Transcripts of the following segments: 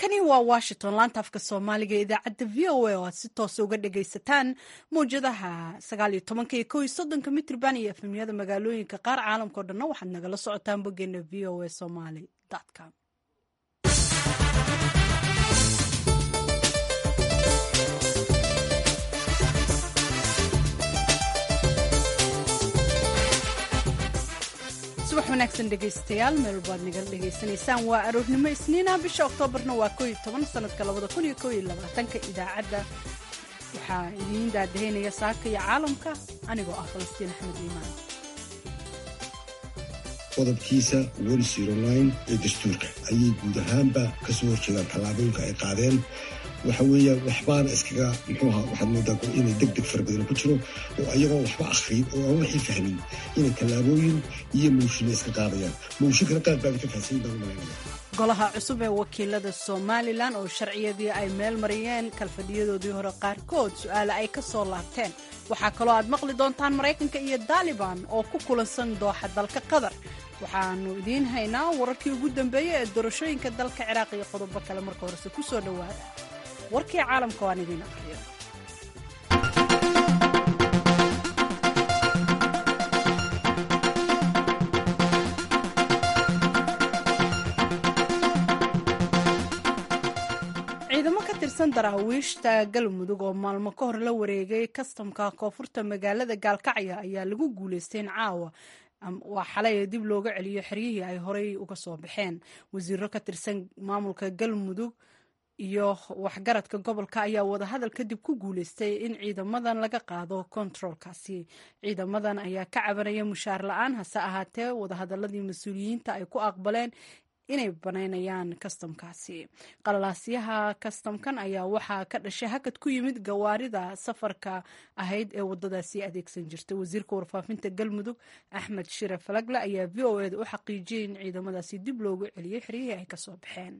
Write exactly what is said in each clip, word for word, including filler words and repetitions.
halkani waa washington laanta afka soomaaliga ee idaacadda v o a oo aad si toosa uga dhagaysataan mawjadaha sagaal iyo tobanka iyo kow iyo soddonka mitrban iyo efemyada magaalooyinka qaar caalamkao dhanna waxaad nagala socotaan boggeena v o a somaly com. subax wanaagsan dhegaystayaal meel walbaad nagala dhegaysanaysaan waa aroornimo isniina bisha oktoobarna waa koo iyo toban sanadka labada kun iyo kow iyo labaatanka idaacadda waxaa idiin daadahaynaya saaka iyo caalamka anigoo ah falastiin axmed iimaan. qodobkiisa ee dastuurka ayay guud ahaanba ka soo horjeedaan tallaabooyinka ay qaadeen waxa weeya waxbaana iskaga muxuuha waxaad moodaa inay deg deg fara badan ku jiro oo ayagoo waxba akhriin oo aan wixii fahmin inay tallaabooyin iyo muushina iska qaadayaan muushikana qaad baa ka faahsayin baan u malaynaya. golaha cusub ee wakiilada somalilan oo sharciyadii ay meel mariyeen kalfadhiyadoodii hore qaarkood su-aale ay ka soo laabteen waxaa kaloo aad maqli doontaan maraykanka iyo daaliban oo ku kulansan dooxa dalka qatar waxaanu idiin haynaa wararkii ugu dambeeyey ee doorashooyinka dalka ciraaq iyo qodobo kale marka horese ku soo dhowaada warkii caalamka waan idiin aqriyo. ciidamo ka tirsan daraawiishta galmudug oo maalmo ka hor la wareegay kastamka koonfurta magaalada gaalkacyo ayaa lagu guulaystay in caawa waa xalay dib looga celiyo xeryihii ay horey uga soo baxeen. wasiiro ka tirsan maamulka galmudug iyo waxgaradka gobolka ayaa wadahadal kadib ku guulaystay in ciidamadan laga qaado kontaroolkaasi. ciidamadan ayaa ka cabanaya mushaar la-aan hase ahaatee wadahadaladii mas-uuliyiinta ay ku aqbaleen inay banaynayaan kastamkaasi. qalalaasyaha kastamkan ayaa waxaa ka dhashay hakad ku yimid gawaarida safarka ahayd ee wadadaasi adeegsan jirtay. wasiirka warfaafinta galmudug axmed shire falagle ayaa v o eda u xaqiijiyay in ciidamadaasi dib loogu celiyey xeryihii ay kasoo baxeen.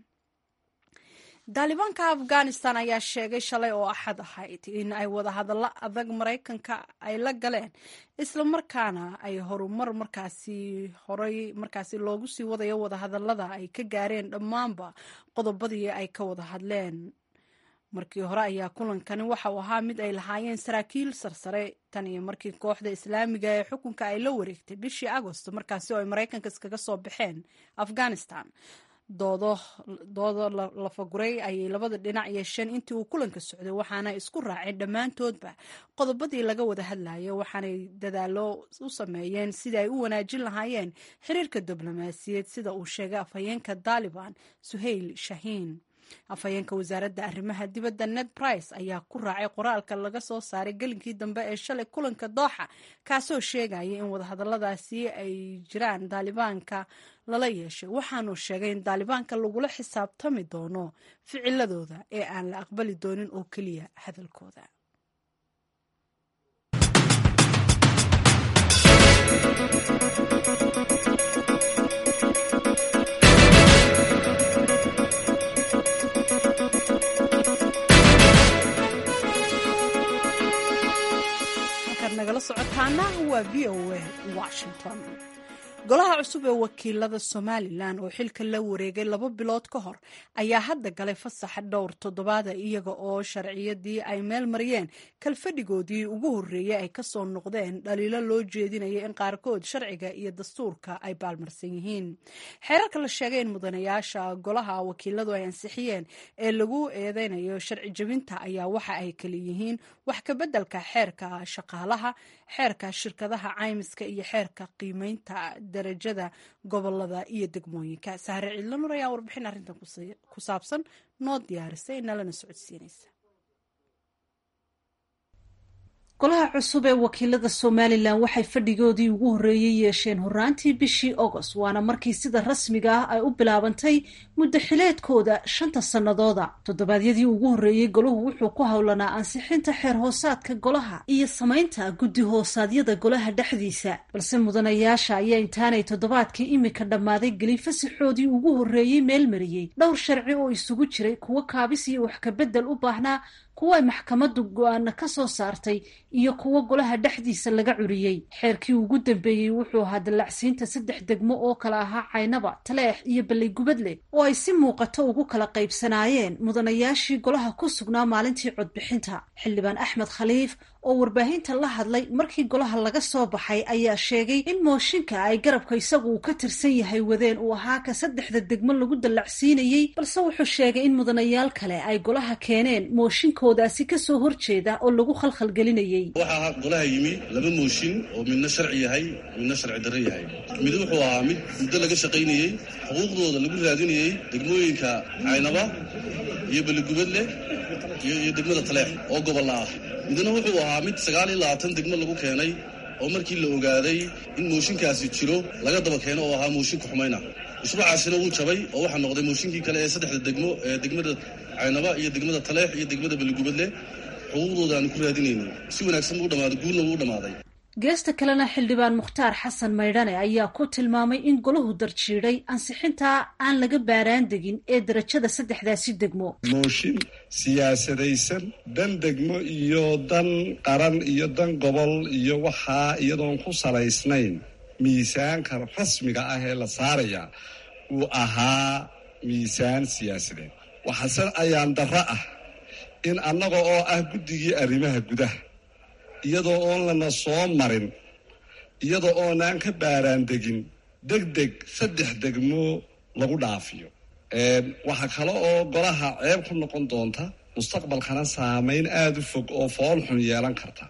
daalibaanka afghanistan ayaa sheegay shalay oo axad ahayd in ay wadahadallo adag maraykanka ay la galeen islamarkaana ay horumar markaasi horay markaasi loogu sii wadayo wadahadallada ay ka gaareen dhammaanba qodobadii ay ka wada hadleen. markii hore ayaa kulankani waxa uu ahaa mid ay lahaayeen saraakiil sarsare tan iyo markii kooxda islaamiga ee xukunka ay la wareegtay bishii agosto markaasi oo ay maraykanka iskaga soo baxeen afghanistan. doodo doodo lafaguray ayay labada dhinac yeesheen intii uu kulanka socday waxaana isku raaceen dhammaantoodba qodobadii laga wada hadlayo waxaanay dadaalo u sameeyeen sidii ay u wanaajin lahaayeen xiriirka diblomaasiyaed sida uu sheegay afhayeenka daaliban suhayl shahiin. afhayeenka wasaaradda arrimaha dibadda ned price ayaa ku raacay qoraalka laga soo saaray gelinkii dambe ee shalay kulanka dooxa kaasoo sheegaya in wadahadalladaasi ay jiraan daalibaanka lala yeeshay waxaanuu sheegay in daalibaanka lagula xisaabtami doono ficiladooda ee aan la aqbali doonin oo keliya hadalkooda. nagala socotaana waa v o a washington. golaha cusub ee wakiilada somalilan oo xilka la wareegay laba bilood ka hor ayaa hadda galay fasaxa dhowr toddobaada iyaga oo sharciyadii ay meel mariyeen kalfadhigoodii ugu horreeyey ay kasoo noqdeen dhaliilo loo jeedinaya in qaarkood sharciga iyo dastuurka ay baalmarsan yihiin. xeerarka la sheegay in mudanayaasha golaha wakiiladu ay ansixiyeen ee lagu eedeynayo sharci jebinta ayaa waxa ay kala yihiin wax kabeddelka xeerka shaqaalaha, xeerka shirkadaha caymiska iyo xeerka qiimeynta darajada gobolada iyo degmooyinka. sahre ciidlanur ayaa warbixin arrintan ku saabsan noo diyaarisay nalana socodsiinaysa. golaha cusub ee wakiilada somalilan waxay fadhigoodii ugu horreeyey yeesheen horaantii bishii agost waana markii sida rasmiga ah ay u bilaabantay muddo xileedkooda shanta sannadooda. toddobaadyadii ugu horreeyey golahu wuxuu ku howlanaa ansixinta xeer hoosaadka golaha iyo samaynta guddi hoosaadyada golaha dhexdiisa, balse mudanayaasha ayaa intaanay toddobaadkii imika dhammaaday gelin fasaxoodii ugu horreeyey meel mariyey dhowr sharci oo isugu jiray kuwo kaabis iyo wax kabedel u baahnaa, kuwa ay maxkamaddu go-aana ka soo saartay iyo kuwo golaha dhexdiisa laga curiyey. xeerkii ugu dambeeyey wuxuu ahaa dallacsiinta saddex degmo oo kala ahaa Caynaba, Taleex iyo Baley-Gubadle oo ay si muuqato ugu kala qaybsanaayeen mudanayaashii golaha ku sugnaa maalintii codbixinta. xildhibaan Axmed Khaliif oo warbaahinta la hadlay markii golaha laga soo baxay ayaa sheegay in mooshinka ay garabka isagu uu ka tirsan yahay wadeen uu ahaa ka saddexda degmo lagu dallacsiinayey, balse wuxuu sheegay in mudanayaal kale ay golaha keeneen mooshinkoodaasi kasoo horjeeda oo lagu khalkhalgelinayey. waxaa golaha yimi laba mooshin oo midna sharci yahay midna sharci darro yahay. mid wuxuu ahaa mid muddo laga shaqaynayey xuquuqdooda lagu raadinayey degmooyinka Caynaba iyo Baley-Gubadle iyo degmada Taleex oo gobolla ah. midna wuxuu ahaa mid sagaal iyo labaatan degmo lagu keenay oo markii la ogaaday in mooshinkaasi jiro laga daba keeno oo ahaa mooshinka xumayna. usbuucaasina wuu jabay oo waxaa noqday mooshinkii kale ee saddexda degmo ee degmada Caynaba iyo degmada Taleex iyo degmada Baley-Gubadle xuquuqdooda aan ku raadinaynay. si wanaagsan buu dhamaaday, guulna wuu dhamaaday. geesta kalena xildhibaan Mukhtaar Xasan Maydhane ayaa ku tilmaamay in golahu darjiiday ansixintaa aan laga baaraan degin ee darajada saddexdaasi degmo. mooshin siyaasadaysan dan degmo iyo dan qaran iyo dan gobol iyo waxaa iyadoon ku salaysnayn miisaanka rasmiga ah ee la saaraya uu ahaa miisaan siyaasadeed. waxaase ayaan darro ah in annaga oo ah guddigii arrimaha gudaha iyadoo oon lana soo marin iyadoo oonaan ka baaraan degin deg deg saddex degmo lagu dhaafiyo. waxaa kale oo golaha ceeb ku noqon doonta mustaqbalkana saameyn aada u fog oo fool xun yeelan karta.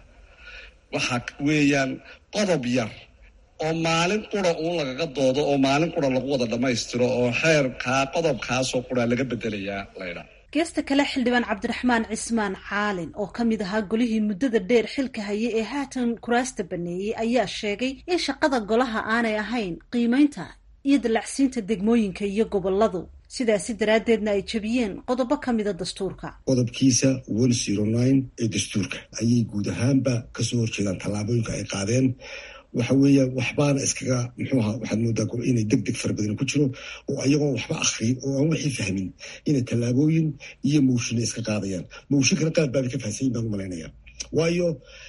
waxa weeyaan qodob yar oo maalin qura uun lagaga doodo oo maalin qura lagu wada dhammaystiro oo xeerkaa qodobkaasoo qura laga bedelayaa laydha. geesta kale xildhibaan Cabdiraxmaan Cismaan Caalin oo ka mid ahaa golihii muddada dheer xilka hayay ee haatan kuraasta baneeyey ayaa sheegay in shaqada golaha aanay ahayn qiimaynta iyo dallacsiinta degmooyinka iyo goboladu, sidaasi daraaddeedna ay jebiyeen qodobo ka mida dastuurka. qodobkiisa one zero nine ee dastuurka ayay guud ahaanba kasoo horjeedaan tallaabooyinka ay qaadeen. waxa weeya waxbaana iskaga muxuuha waxaad moodaa inay deg deg fara badan ku jiro oo ayagoon waxba akriyin oo aan wixii fahmin inay tallaabooyin iyo mooshinna iska qaadayaan. mooshinkana qaad baabay ka fahansayin baan u malaynaya, waayo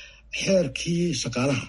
xeerkii shaqaalaha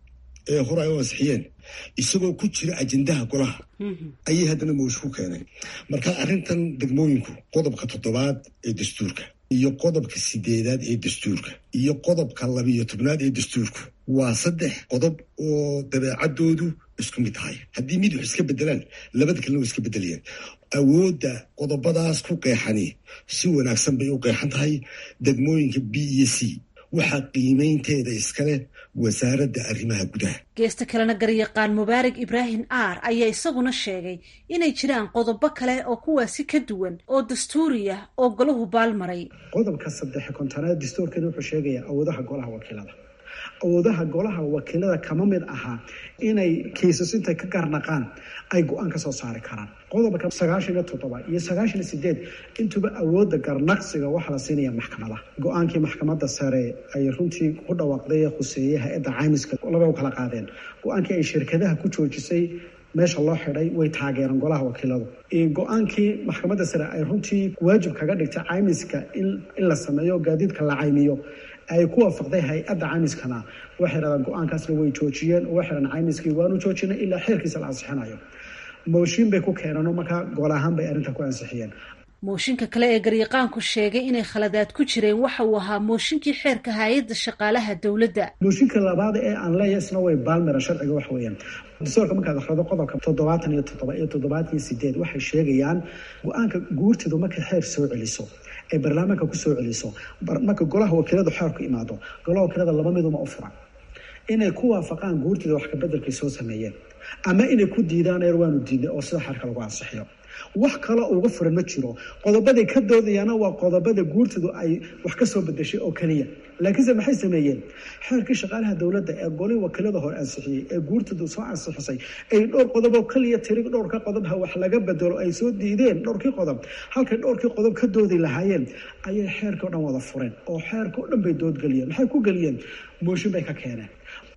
ee hore ay u ansixiyeen isagoo ku jira ajendaha golaha ayay haddana mooshin ku keeneen. marka arrintan degmooyinku qodobka toddobaad ee dastuurka iyo qodobka sideedaad ee dastuurka iyo qodobka labiiyo tobnaad ee dastuurku waa saddex qodob oo dabeecadoodu isku mid tahay. haddii mid wax iska bedelaan labada kalena way iska bedelayaan. awoodda qodobadaas ku qeexani si wanaagsan bay u qeexan tahay. degmooyinka b iyo c waxaa qiimaynteeda iskale wasaaradda arrimaha gudaha. geesta kalena garyaqaan Mubaarak Ibraahim Aar ayaa isaguna sheegay inay jiraan qodobo kale oo kuwaasi ka duwan oo dastuuri ah oo golahu baalmaray. qodobka saddex kontonaad dastuurkeeda wuxuu sheegayaa awoodaha golaha wakiilada. awoodaha golaha wakiilada kama mid ahaa inay kiisas intay ka garnaqaan ay go-aan ka soo saari karaan. qodobka sagaashan iyo toddoba iyo sagaashan iyo sideed intuba awoodda garnaqsiga waxaa la siinaya maxkamada. go-aankii maxkamadda sare ay runtii ku dhawaaqday ee khuseeyey hay-adda caymiska laba u kala qaadeen. go-aankii ay shirkadaha ku joojisay meesha loo xidhay way taageereen golaha wakiiladu. go-aankii maxkamadda sare ay runtii waajib kaga dhigtay caymiska in la sameeyo gaadiidka la caymiyo ay ku waafaqday hay-adda caymiskana waxay raadaan go-aankaasna way joojiyeen oo waxay raadaan caymiskii waanu joojinay ilaa xeerkiisa la ansixinayo. mooshin bay ku keeneen oo markaa gol ahaan bay arrinta ku ansixiyeen. mooshinka kale ee garyaqaanku sheegay inay khaladaad ku jireen waxa uu ahaa mooshinkii xeerka hay-adda shaqaalaha dowladda. mooshinka labaad ee aan leeyahay isna way baalmira sharciga wax weeyaan. dastuurka markaad akhrido qodobka toddobaatan iyo toddoba iyo toddobaatan iyo sideed waxay sheegayaan go-aanka guurtidu markay xeer soo celiso ee baarlamaanka ku soo celiso marka golaha wakiiladu xeer ku imaado golaha wakiilada laba miduma u furan inay ku waafaqaan guurtida wax ka bedelkay soo sameeyeen ama inay ku diidaan eer waanu diidnay oo sida xeerka lagu ansixiyo. wax kale uga furan ma jiro. qodobaday ka doodayaana waa qodobada guurtidu ay wax ka soo bedeshay oo keliya. laakiinse maxay sameeyeen xeerkii shaqaalaha dowladda ee golihii wakiilada hore ansixiyey ee guurtidu soo ansixisay ay dhowr qodob oo keliya tiri dhowrka qodobha wax laga bedelo ay soo diideen dhowrkii qodob halkay dhowrkii qodob ka doodi lahaayeen ayay xeerkii o dhan wada fureen oo xeerka o dhan bay doodgeliyeen. maxay ku geliyeen mooshin bay ka keeneen.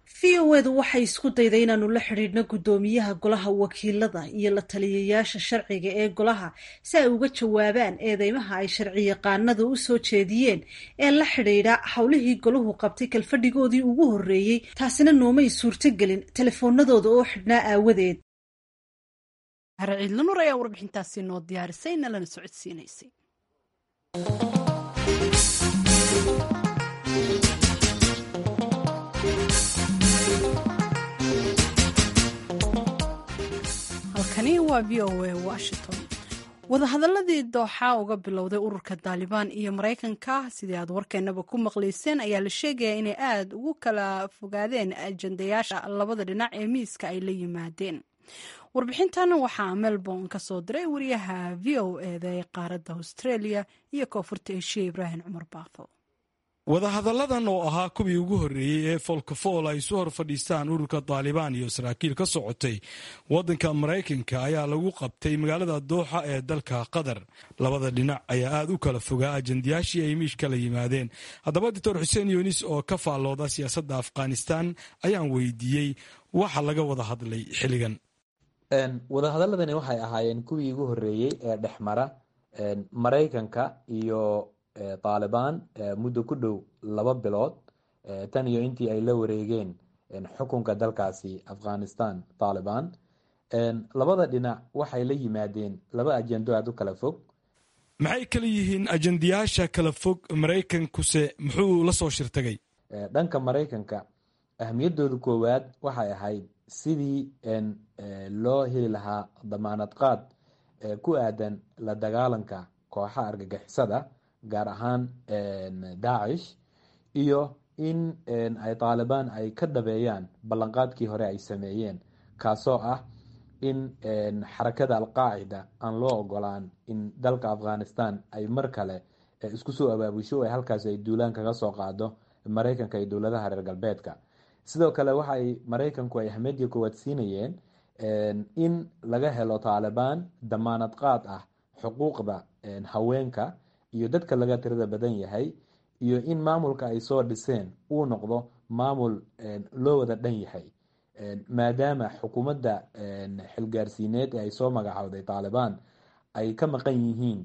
v o edu waxay isku dayday inaanu la xidhiidhno guddoomiyaha golaha wakiilada iyo la taliyayaasha sharciga ee golaha si ay uga jawaabaan eedeymaha ay sharci yaqaanada u soo jeediyeen ee la xidhiidha howlihii golahu qabtay kalfadhigoodii ugu horreeyey taasina noomay suurtogelin telefoonadooda oo xidhnaa aawadeed. harciidla nur ayaa warbixintaasi noo diyaarisay nalana socodsiinaysay. halkani waa v o a washington. wadahadaladii dooxa uga bilowday ururka daalibaan iyo maraykanka sidii aad warkeenaba ku maqlayseen ayaa la sheegaya inay aada ugu kala fogaadeen ajandayaasha labada dhinac ee miiska ay la yimaadeen. warbixintan waxaa melbourne ka soo diray wariyaha v o eda ee qaaradda australia iyo koonfurta eshiya ibraahim cumar baafo. wadahadalladan oo ahaa kuwii ugu horreeyey ee foolkafool ay isu hor fadhiistaan ururka daalibaan iyo saraakiil ka socotay waddanka maraykanka ayaa lagu qabtay magaalada dooxa ee dalka qatar. labada dhinac ayaa aada u kala fogaa ajandayaashii ay miish kala yimaadeen. haddaba doctor xuseen yunis oo ka faallooda siyaasadda afghanistan ayaan weydiiyey waxa laga wada hadlay xilligan. wadahadaladani waxay ahaayeen kuwii ugu horreeyey ee dhexmara maraykanka iyo taalibaan muddo ku dhow laba bilood tan iyo intii ay la wareegeen xukunka dalkaasi afghanistan taalibaan. labada dhinac waxay la yimaadeen laba ajando aada u kala fog. maxay kala yihiin ajandayaasha kala fog? maraykankuse muxuu la soo shirtagay? dhanka maraykanka ahmiyadooda koowaad waxay ahayd sidii loo heli lahaa damaanad qaad ku aadan la dagaalanka kooxaha argagixisada gaar ahaan daacish iyo in ay taalibaan ay ka dhabeeyaan ballanqaadkii hore ay sameeyeen kaasoo ah in xarakada alqaacida aan loo ogolaan in dalka afghanistan ay mar kale isku soo abaabusho ay halkaas ay duulaan kaga soo qaado maraykanka iyo dowladaha reer galbeedka. sidoo kale waxay maraykanku ay ahmiyadii koowaad siinayeen in laga helo taalibaan damaanad qaad ah xuquuqda haweenka iyo dadka laga tirada badan yahay iyo in maamulka ay soo dhiseen uu noqdo maamul loo wada dhan yahay maadaama xukuumadda xilgaarsiineed ee ay soo magacowday taalibaan ay ka maqan yihiin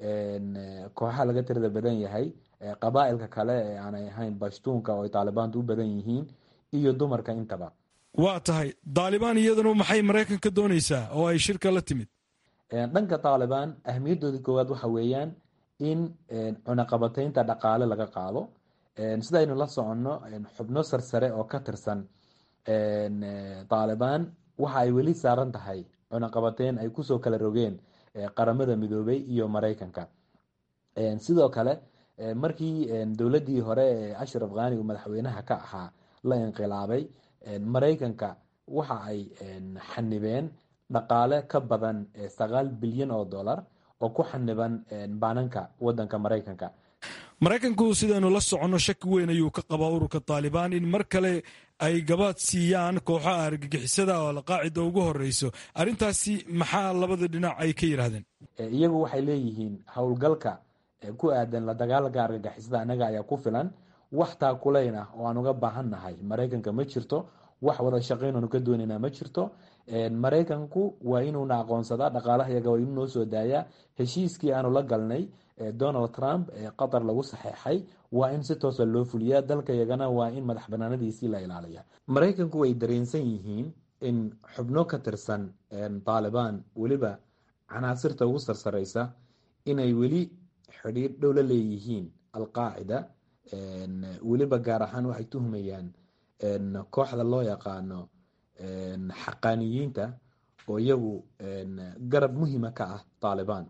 kooxaha laga tirada badan yahay qabaa'ilka kale ee aanay ahayn bashtuunka oo ay taalibaantu u badan yihiin iyo dumarka intaba. waa tahay taalibaan iyaduna maxay maraykanka doonaysaa oo ay shirka la timid? dhanka taalibaan ahmiyadooda koowaad waxa weeyaan in cunaqabataynta dhaqaale laga qaado. sidaynu la soconno xubno sarsare oo ka tirsan taalibaan waxa ay weli saaran tahay cunaqabateyn ay kusoo kala rogeen qaramada midoobay iyo maraykanka. sidoo kale markii dowladii hore ee ashraf ghani uu madaxweynaha ka ahaa la inqilaabay, maraykanka waxa ay xanibeen dhaqaale ka badan sagaal bilyan oo dollar oo ku xaniban baananka wadanka maraykanka. maraykanku sidaynu la soconno shaki weyn ayuu ka qabaa ururka taalibaan in mar kale ay gabaad siiyaan kooxaha argagixisada oo alqaacida ugu horeyso. arrintaasi maxaa labada dhinac ay ka yidhaahdeen? iyagu waxay leeyihiin howlgalka ku aadan la dagaalanka argagixisada annaga ayaa ku filan, wax taakulayn ah oo aan uga baahannahay maraykanka ma jirto, wax wada shaqayn aanu ka doonaynaa ma jirto. maraykanku waa inuuna aqoonsadaa dhaqaalaha iyaga waa inuu noo soo daayaa. heshiiskii aanu la galnay donald trump ee qatar lagu saxeexay waa in si toosa loo fuliyaa, dalka iyagana waa in madax banaanadiisii la ilaaliya. maraykanku way dareensan yihiin in xubno ka tirsan taalibaan weliba canaasirta ugu sarsareysa inay weli xidhiir dhow la leeyihiin alqaacida. weliba gaar ahaan waxay tuhmayaan kooxda loo yaqaano xaqaaniyiinta oo iyagu garab muhiima ka ah taalibaan.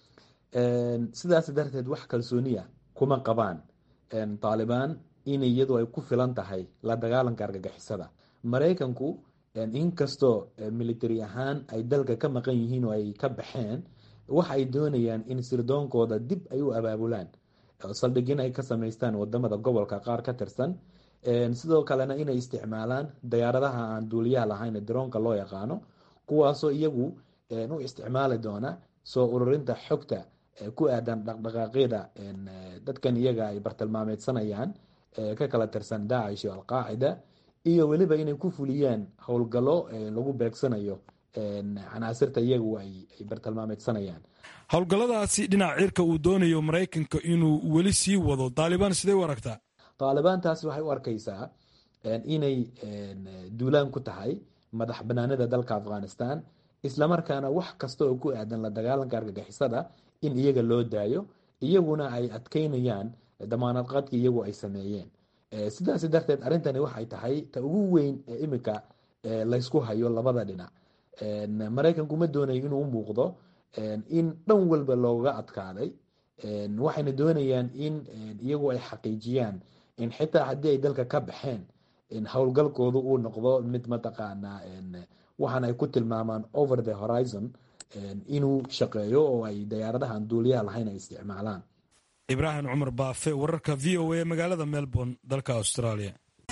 sidaas darteed wax kalsooniya kuma qabaan taalibaan in iyadu ay ku filan tahay la dagaalanka argagixisada. maraykanku inkastoo military ahaan ay dalka ka maqan yihiin oo ay ka baxeen, waxa ay doonayaan in sirdoonkooda dib ay u abaabulaan, saldhigin ay ka samaystaan wadamada gobolka qaar ka tirsan. sidoo kalena inay isticmaalaan diyaaradaha aan duuliyaha lahayn ee daroonka loo yaqaano, kuwaasoo iyagu u isticmaali doona soo ururinta xogta ku aadan dhaqdhaqaaqyada dadkan iyaga ay bartilmaameedsanayaan ka kala tirsan daacish iyo alqaacida iyo weliba inay ku fuliyaan howlgallo lagu beegsanayo canaasirta iyagu ay bartilmaameedsanayaan. howlgalladaasi dhinaca cirka uu doonayo maraykanka inuu weli sii wado taalibaan sidee u aragtaa? taalibaantaasi waxay u arkaysaa inay duulaan ku tahay madax banaanida dalka afghanistan, islamarkaana wax kasta oo ku aadan la dagaalanka argagixisada in iyaga loo daayo, iyaguna ay adkeynayaan damaanad qaadka iyagu ay sameeyeen. sidaas darteed arrintani waxay tahay ta ugu weyn ee iminka laysku hayo labada dhinac. maraykanku ma doonayo inuu u muuqdo in dhan walba looga adkaaday, waxayna doonayaan in iyagu ay xaqiijiyaan in xitaa haddii ay dalka ka baxeen howlgalkoodu uu noqdo mid mataqaanaa waxaan ay ku tilmaamaan over the horizon inuu shaqeeyo oo ay diyaaradahan duuliyaha lahayn ay isticmaalaan. ibraahim cumar baafe, wararka v o a magaalada melbourne, dalka australia.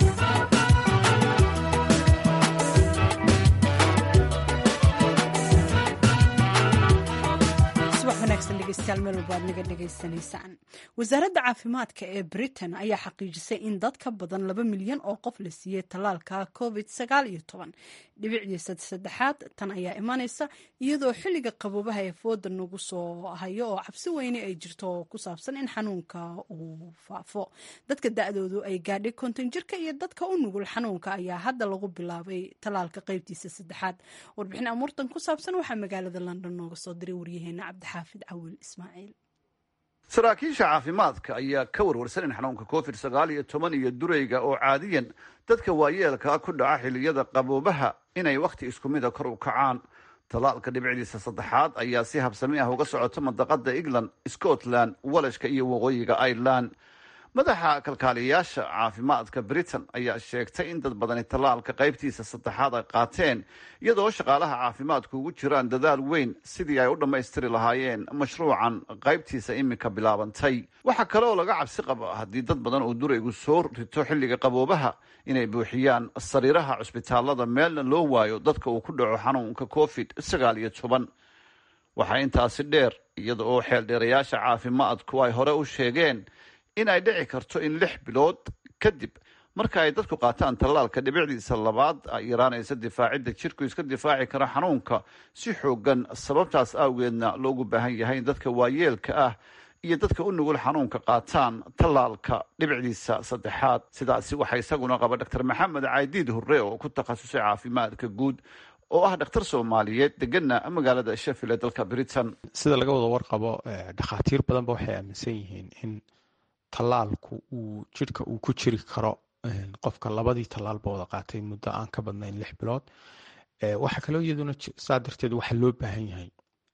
wasaaradda caafimaadka ee britain ayaa xaqiijisay in dad ka badan laba milyan oo qof la siiyey tallaalka covid sagaal iyo toban dhibicdiisa saddexaad. tan ayaa imanaysa iyadoo xilliga qaboobaha ee fooda nagu soo hayo oo cabsi weyne ay jirto oo ku saabsan in xanuunka uu faafo. dadka da-doodu ay gaadhay konton jirka iyo dadka u nugul xanuunka ayaa hadda lagu bilaabay tallaalka qeybtiisa saddexaad. warbixin amuurtan ku saabsan waxaa magaalada london nooga soo diray waryaheena cabdixaafid cawil ismaaciil. saraakiisha caafimaadka ayaa ka warwarsan in xanuunka covid sagaal iyo toban iyo durayga oo caadiyan dadka waayeelka ku dhaca xilliyada qaboobaha inay wakhti isku mida kor u kacaan. tallaalka dhibicdiisa saddexaad ayaa si habsami ah uga socota mandaqada england, scotland, walashka iyo waqooyiga ireland. madaxa kalkaaliyayaasha caafimaadka britain ayaa sheegtay in dad badani tallaalka qaybtiisa saddexaad ay qaateen, iyadoo shaqaalaha caafimaadku ugu jiraan dadaal weyn sidii ay u dhammaystiri lahaayeen mashruucan qaybtiisa iminka bilaabantay. waxaa kale oo laga cabsi qaba haddii dad badan uu duraygu soo rito xilliga qaboobaha inay buuxiyaan sariiraha cusbitaalada meelna loo waayo dadka uu ku dhaco xanuunka covid sagaal iyo toban. waxaa intaasi dheer iyada oo xeeldheerayaasha caafimaadku ay hore u sheegeen in ay dhici karto in lix bilood kadib marka ay dadku qaataan tallaalka dhibicdiisa labaad ay yaraanaysa difaacidda jirku iska difaaci kara xanuunka si xoogan. sababtaas awgeedna loogu baahan yahay in dadka waayeelka ah iyo dadka u nugul xanuunka qaataan tallaalka dhibicdiisa saddexaad. sidaasi waxaa isaguna qaba doctor maxamed caydiid hurre oo ku takhasusay caafimaadka guud oo ah dhakhtar soomaaliyeed degana magaalada sheffield ee dalka britain. sida laga wada warqabo dhakhaatiir badanba waxay aaminsan yihiin in tallaalku uu jidhka uu ku jiri karo qofka labadii tallaalba wada qaatay muddo aan ka badnayn lix bilood. waxaa kaloo iyaduna saa darteed waxaa loo baahan yahay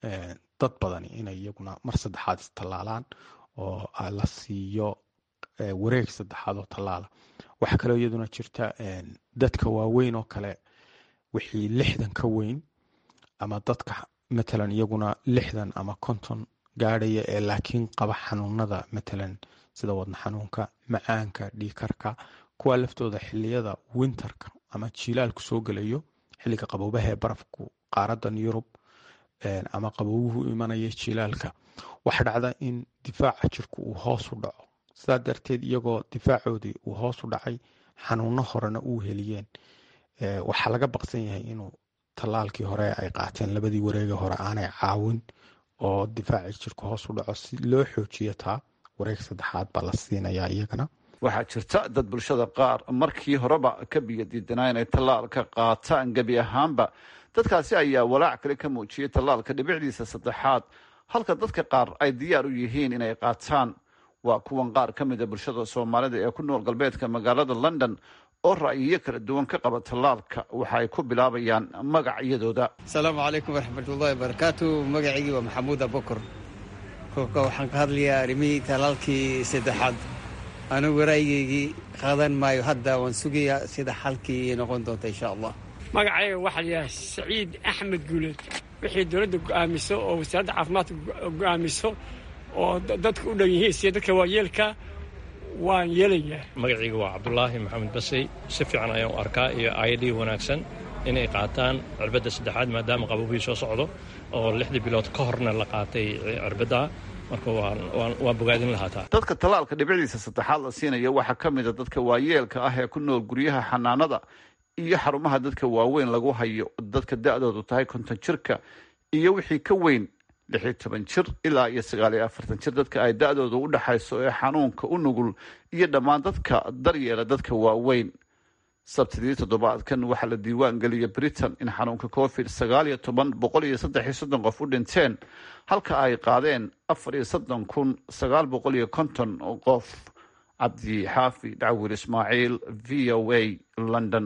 dad badani inay iyaguna mar saddexaad istallaalaan oo la siiyo wareeg saddexaad oo tallaala. waxaa kaloo iyaduna jirta dadka waaweyn oo kale wixii lixdan ka weyn ama dadka matalan iyaguna lixdan ama konton gaadhaya ee laakiin qaba xanuunada matalan sida wadna xanuunka, macaanka, dhiikarka, kuwa laftooda xiliyada winterka ama jilaalku soo gelayo xilliga qaboobaha ee barafku qaaradan yurub ama qabowuhu imanaya jilaalka, waxa dhacda in difaaca jirku uu hoos u dhaco. sidaa darteed iyagoo difaacoodii uu hoos u dhacay xanuuno horena uu heliyeen, waxaa laga baqsan yahay inuu tallaalkii hore ay qaateen labadii wareega hore aanay caawin oo difaaci jirku hoos u dhaco. si loo xoojiyo taa wareeg saddexaad baa la siinayaa iyagana. waxaa jirta dad bulshada qaar markii horeba ka biyadiidanaa inay tallaalka qaataan gebi ahaanba. dadkaasi ayaa walaac kale ka muujiyey tallaalka dhibicdiisa saddexaad, halka dadka qaar ay diyaar u yihiin inay qaataan. waa kuwan qaar ka mida bulshada soomaalida ee ku nool galbeedka magaalada london oo ra'yiyo kala duwan ka qaba tallaalka. waxa ay ku bilaabayaan magacyadooda. asalaamu calaykum waraxmatullahi wabarakaatu. magacaygii waa maxamuud abukar. kolka waxaan ka hadlayaa arrimihii tallaalkii saddexaad. anigu ra'yigaygii qaadan maayo, hadda waan sugayaa sida xalkii noqon doonta insha allah. magacayga waxaa layahay saciid axmed guuleed. wixii dowladda go'aamiso oo wasaaradda caafimaadka go'aamiso oo dadka u dhan yihiin sida dadka waayeelka waan yeelayaa. magacayga waa cabdulaahi maxamed basey. si fiican ayaan u arkaa iyo aayadii wanaagsan inay qaataan cirbadda saddexaad maadaama qabowhii soo socdo oo lixdii bilood ka horna la qaatay cirbadda. marka waa bogaadin lahaataa. dadka tallaalka dhibicdiisa saddexaad la siinaya waxaa ka mid a dadka waayeelka ah ee ku nool guryaha xanaanada iyo xarumaha dadka waaweyn lagu hayo, dadka da-doodu tahay konton jirka iyo wixii ka weyn lix iyo toban jir ilaa iyo sagaal iyo afartan jir, dadka ay da-doodu u dhaxayso ee xanuunka u nugul iyo dhammaan dadka daryeela dadka waaweyn. sabtidii toddobaadkan waxaa la diiwaan geliyay Britain in xanuunka covid sagaal iyo toban boqol iyo saddex iyo soddon qof u dhinteen, halka ay qaadeen afar iyo soddon kun sagaal boqol iyo konton qof. cabdi xaafi dhacwir ismaaciil, v o a, London.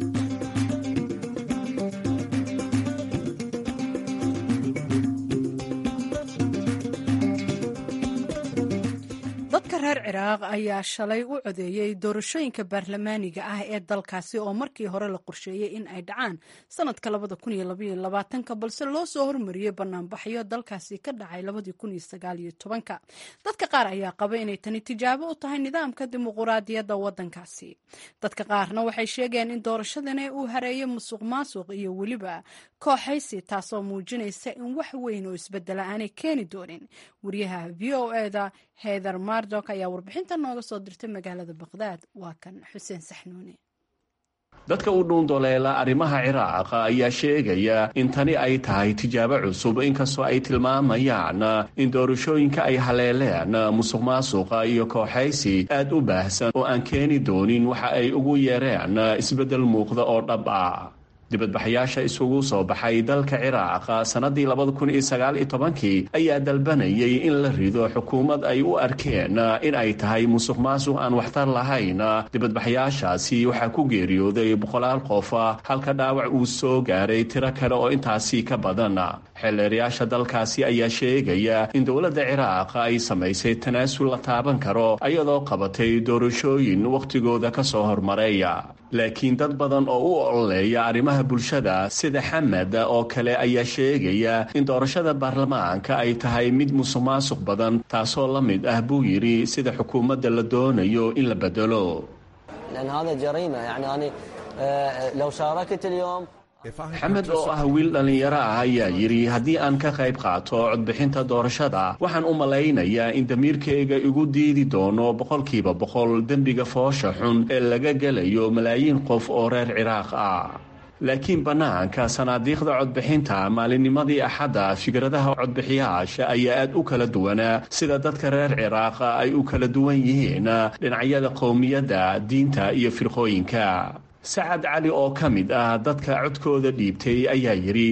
reer ciraaq ayaa shalay u codeeyey doorashooyinka baarlamaaniga ah ee dalkaasi oo markii hore la qorsheeyey in ay dhacaan sanadka labada kun iyo labaiyo labaatanka balse loo soo hormariyey banaanbaxyo dalkaasi ka dhacay labadii kun iyo sagaal iyo tobanka. dadka qaar ayaa qaba inay tani tijaabo u tahay nidaamka dimuquraadiyadda wadankaasi. dadka qaarna waxay sheegeen in doorashadani uu hareeyo musuq maasuq iyo weliba kooxaysi, taasoo muujinaysa in wax weyn oo isbedela aanay keeni doonin. wariyaha v o eda heather mardok ayaa warbixinta nooga soo dirtay magaalada baqdaad. waa kan xuseen saxnuuni. dadka u dhuundoleela arrimaha ciraaq ayaa sheegaya in tani ay tahay tijaabo cusub, inkastoo ay tilmaamayaan in doorashooyinka ay haleeleen musuq maasuqa iyo kooxaysi aad u baahsan oo aan keeni doonin waxa ay ugu yeereen isbeddel muuqda oo dhab ah. dibadbaxayaasha isugu soo baxay dalka ciraaq sanadii labada kun iyo sagaal iyo tobankii ayaa dalbanayay in la rido xukuumad ay u arkeen in ay tahay musuq maasuq aan waxtar lahayn. dibadbaxayaashaasi waxaa ku geeriyooday boqolaal qof, halka dhaawac uu soo gaaray tiro kale oo intaasi ka badan. xeelleerayaasha dalkaasi ayaa sheegaya in dowladda ciraaq ay samaysay tanaasul la taaban karo iyadoo qabatay doorashooyin wakhtigooda ka soo hormaraya. laakiin dad badan oo u ololeeya arrimaha bulshada sida xamed oo kale ayaa sheegaya in doorashada baarlamaanka ay tahay mid musuq maasuq badan, taasoo la mid ah buu yidhi sida xukuumadda la doonayo in la bedelo. xamed oo ah wiil dhallinyaro ah ayaa yidhi haddii aan ka qayb qaato codbixinta doorashada waxaan u malaynayaa in damiirkayga igu diidi doono boqolkiiba boqol dembiga foosha xun ee laga gelayo malaayiin qof oo reer ciraaq ah. laakiin bannaanka sanaadiiqda codbixinta maalinnimadii axadda fikradaha codbixiyaasha ayaa aad u kala duwanaa, sida dadka reer ciraaq ay u kala duwan yihiin dhinacyada qowmiyadda, diinta iyo firqooyinka. sacad cali oo ka mid ah dadka codkooda dhiibtay ayaa yidhi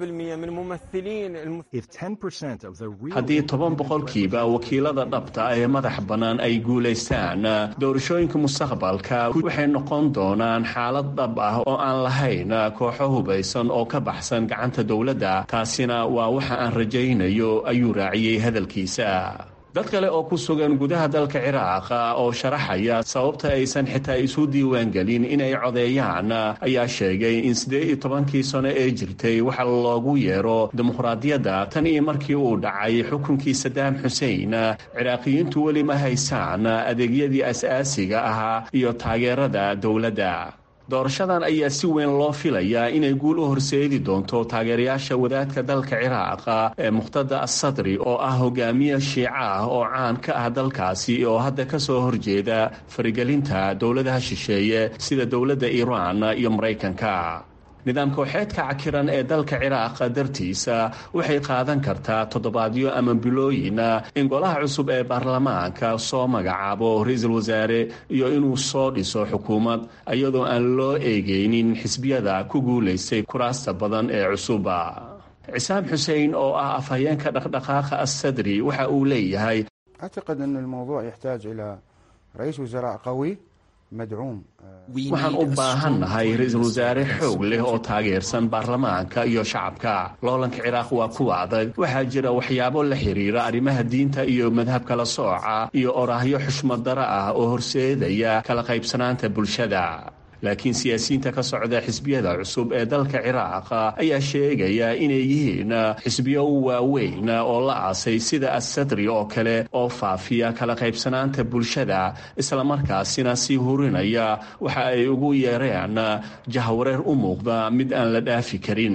haddii toban boqolkiiba wakiilada dhabta ee madax bannaan ay guulaystaan doorashooyinka mustaqbalka waxay noqon doonaan xaalad dhab ah oo aan lahayn kooxo hubaysan oo ka baxsan gacanta dowladda. taasina waa waxa aan rajaynayo, ayuu raaciyey hadalkiisa. dad kale oo ku sugan gudaha dalka ciraaq oo sharaxaya sababta aysan xitaa isu diiwaangelin inay codeeyaan ayaa sheegay in siddeed iyo tobankii sano ee jirtay waxa loogu yeero dimuqraadiyadda tan iyo markii uu dhacay xukunkii sadaam xusein ciraaqiyiintu weli ma haysaan adeegyadii as-aasiga ahaa iyo taageerada dowladda. doorashadan ayaa si weyn loo filayaa inay guul u horseedi doonto taageerayaasha wadaadka dalka ciraaq ee muqtada asadri oo ah hogaamiye shiica ah oo caan ka ah dalkaasi oo hadda ka soo horjeeda faragelinta dowladaha shisheeye sida dowladda iiraan iyo maraykanka. nidaam kooxeedka cakiran ee dalka ciraaq dartiisa waxay qaadan kartaa toddobaadyo ama bilooyin in golaha cusub ee baarlamaanka soo magacaabo ra-iisul wasaare iyo inuu soo dhiso xukuumad iyadoo aan loo eegaynin xisbiyada ku guulaystay kuraasta badan ee cusuba. cisaam xuseen oo ah afhayeenka dhaqdhaqaaqa assadri waxa uu leeyahay أعتقد أن الموضوع يحتاج إلى رئيس وزراء قوي waxaan u baahannahay ra-iisul wasaare xoog leh oo taageersan baarlamaanka iyo shacabka. loolanka ciraaq waa kuwa adag, waxaa jira waxyaabo la xiriira arrimaha diinta iyo madhabka la sooca iyo oraahyo xushmad daro ah oo horseedaya kala qaybsanaanta bulshada. laakiin siyaasiyiinta ka socda xisbiyada cusub ee dalka ciraaq ayaa sheegaya inay yihiin xisbiyo waaweyn oo la aasay sida assadri oo kale oo faafiya kala qaybsanaanta bulshada, islamarkaasina sii hurinaya waxa ay ugu yeereen jahwareer u muuqda mid aan la dhaafi karin.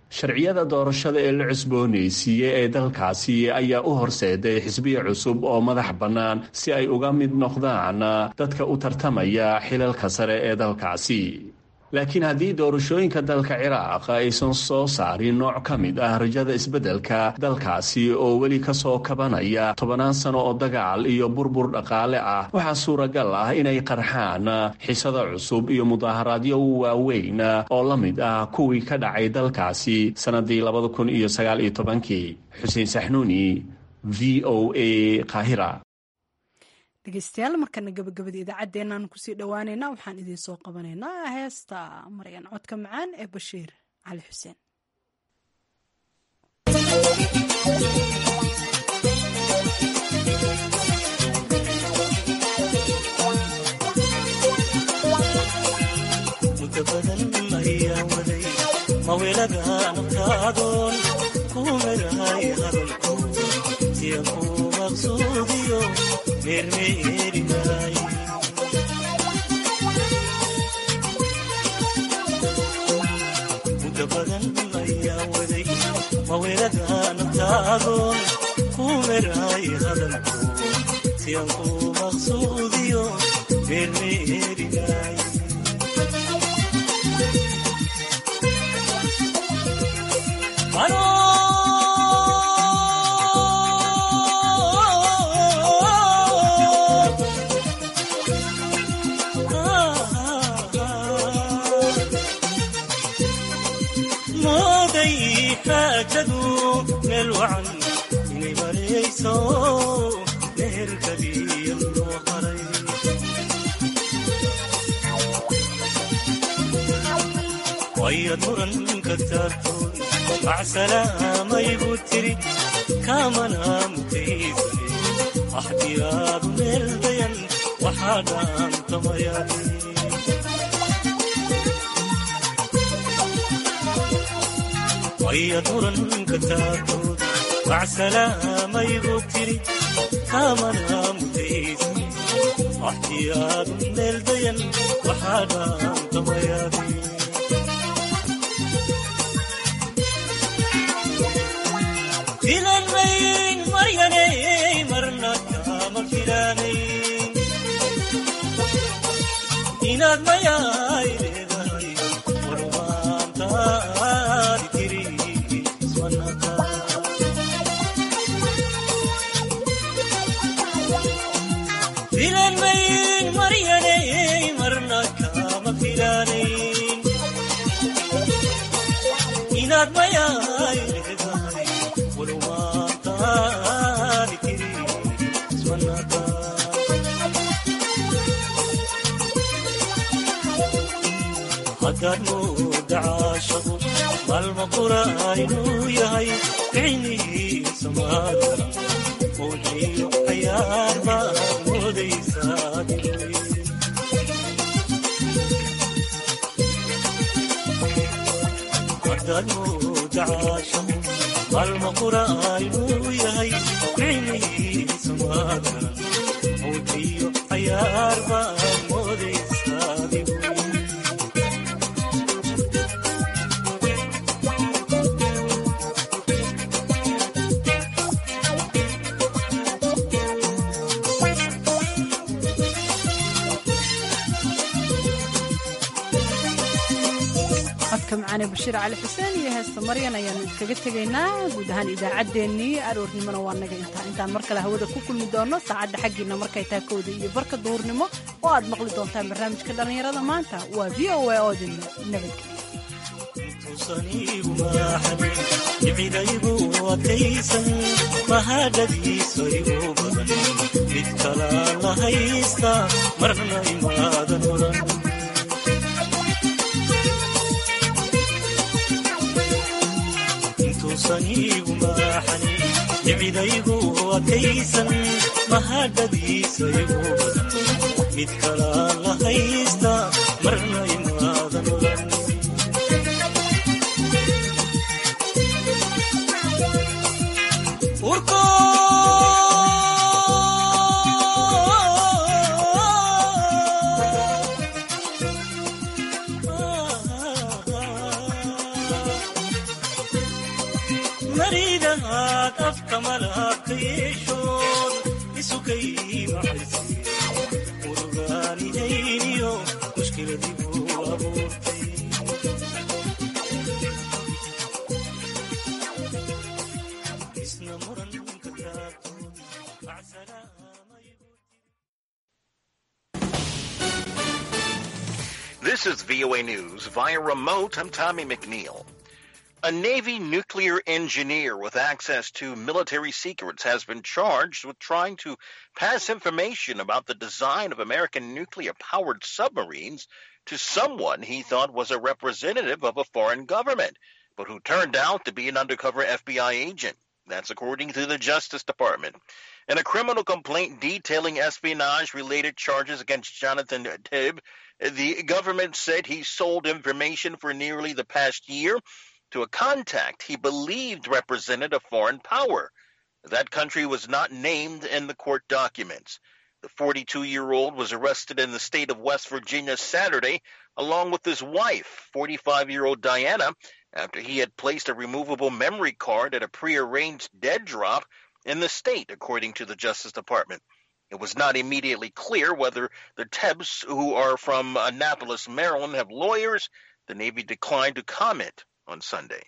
sharciyada doorashada ee la cusboonaysiiyey ee dalkaasi ayaa u horseeday xisbiya cusub oo madax bannaan si ay uga mid noqdaan dadka u tartamaya xilalka sare ee dalkaasi laakiin haddii doorashooyinka dalka ciraaq aysan soo saarin nooc ka mid ah rajada isbeddelka dalkaasi oo weli ka soo kabanaya tobannaan sano oo dagaal iyo burbur dhaqaale ah waxaa suuragal ah inay qarxaan xisada cusub iyo mudaaharaadyo waaweyn oo la mid ah kuwii ka dhacay dalkaasi sannadii labada kun iyo sagaal iyo tobankii xuseen saxnuuni v o a qaahira dhegeystayaal markana gabagabada idaacaddeenaan kusii dhowaaneynaa waxaan idiin soo qabanaynaa heesta maryan codka macaan ee bashiir cali xuseen muddo badan ayaa waday mawelada nabtaadoon ku merahay hadalku siya ku maqsuudiyo meermeerinay muddo badan ayaa waday mawelada nabtaadoon ku merahay hadalku siyan ku maqsuudiyo meermeerinay mooday xaajadu meel wacan inay marayso meherkadiya loo haray wayad muranka taartoon macsalaamaybuu tiri kaamana mutaysane axdiyaadu meel dayan waxaa dhaantamayaaye wayad muranka taartood macsalaamaybuu tiri kaamana mutaysane axdiyaadu meel dayan waxaa dhaantamayaaye filanmayn maryanay marna kama filanayn inaad mayaay leedahay warmaantaadi tiri ismanaka filanmayn maryanay marna kama filanayn inaad mayaay leedahay haddaad mooda caashaqu maalma qura inuu yahay ficnihiisa maadara muujiyo cayaar baad moodaysaa haddaad mooda caashaqu maalma qura inuu yahay ficnihiisa maadara muujiyo cayaar baad moodaysaa codka macaane bashiir cali xuseen iyo heesta maryan ayaanu idkaga tegaynaa guud ahaan idaacaddeenii aroornimona waa naga intaa intaan mar kale hawada ku kulmi doonno saacadda xaggiina markay tahay kowda iyo barka duhurnimo oo aad maqli doontaan barnaamijka dhallinyarada maanta waa v o a oodin nabadgelyo adkaysan mahadhadiiso igu badan mid kalaa la haysta marna imaadan oran intuusaniigu maaxani nicidaygu adkaysan mahadhadiiso igu badan mid kalaa la haysta marna imaadan oran afkama lahabka yeeshood isukay maxaysi murugaanidayniyo mushkiladigu abuurtay isna muranka taagtood This is V O A News. Via remote, I'm Tommy McNeil. A Navy nuclear engineer with access to military secrets has been charged with trying to pass information about the design of American nuclear-powered submarines to someone he thought was a representative of a foreign government, but who turned out to be an undercover F B I agent. That's according to the Justice Department. In a criminal complaint detailing espionage-related charges against Jonathan Tibb, the government said he sold information for nearly the past year to a contact he believed represented a foreign power. That country was not named in the court documents. The forty-two-year-old was arrested in the state of West Virginia Saturday, along with his wife, forty-five-year-old Diana, after he had placed a removable memory card at a prearranged dead drop in the state, according to the Justice Department. It was not immediately clear whether the Tibbs, who are from Annapolis, Maryland, have lawyers. The Navy declined to comment on Sunday.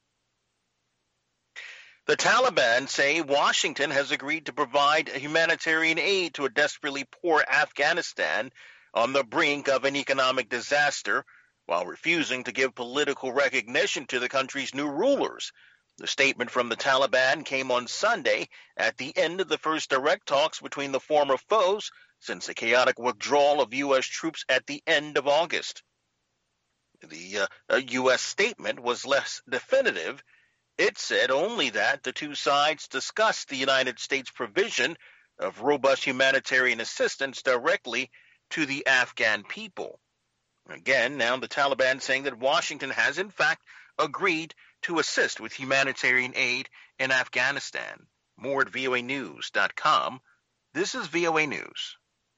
The Taliban say Washington has agreed to provide humanitarian aid to a desperately poor Afghanistan on the brink of an economic disaster, while refusing to give political recognition to the country's new rulers. The statement from the Taliban came on Sunday at the end of the first direct talks between the former foes since the chaotic withdrawal of U S troops at the end of August. The uh, U S statement was less definitive. It said only that the two sides discussed the United States provision of robust humanitarian assistance directly to the Afghan people. Again, now the Taliban saying that Washington has in fact agreed to assist with humanitarian aid in Afghanistan. More at V O A news dot com. This is V O A News.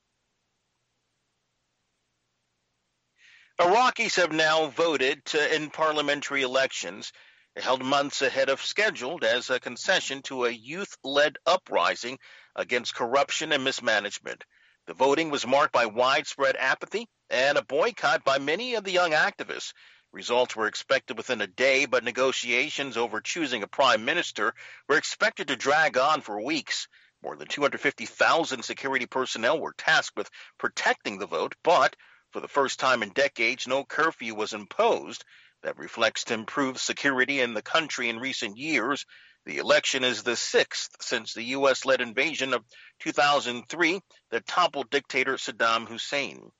Iraqis have now voted to, in parliamentary elections held months ahead of schedule as a concession to a youth-led uprising against corruption and mismanagement. The voting was marked by widespread apathy and a boycott by many of the young activists. Results were expected within a day, but negotiations over choosing a prime minister were expected to drag on for weeks. More than two hundred fifty thousand security personnel were tasked with protecting the vote, but for the first time in decades, no curfew was imposed. That reflects improved security in the country in recent years. The election is the sixth since the U S-led invasion of two thousand three that toppled dictator Saddam Hussein.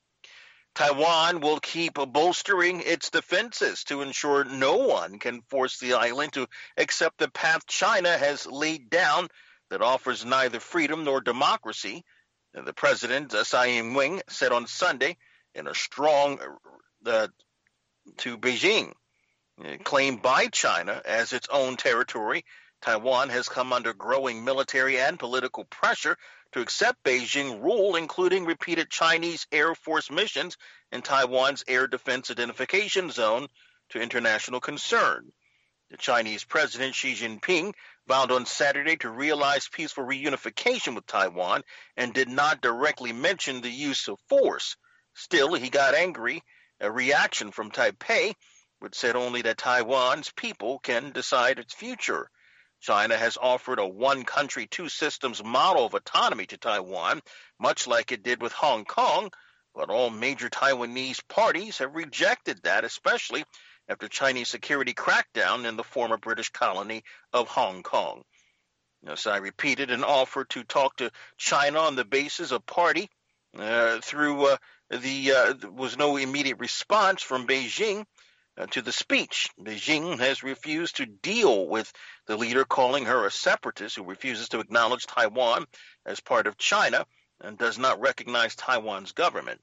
Taiwan will keep bolstering its defenses to ensure no one can force the island to accept the path China has laid down that offers neither freedom nor democracy. The president, Tsai Ing-wen, said on Sunday in a strong uh, to Beijing, claimed by China as its own territory. Taiwan has come under growing military and political pressure to accept Beijing rule, including repeated Chinese Air Force missions in Taiwan's Air Defense Identification Zone, to international concern. The Chinese President Xi Jinping vowed on Saturday to realize peaceful reunification with Taiwan and did not directly mention the use of force. Still, he got angry, a reaction from Taipei, which said only that Taiwan's people can decide its future. China has offered a one-country, two-systems model of autonomy to Taiwan, much like it did with Hong Kong, but all major Taiwanese parties have rejected that, especially after Chinese security crackdown in the former British colony of Hong Kong. Tsai repeated an offer to talk to China on the basis of party. Uh, through uh, the uh, there was no immediate response from Beijing uh, to the speech. Beijing has refused to deal with the leader, calling her a separatist who refuses to acknowledge Taiwan as part of China and does not recognize Taiwan's government.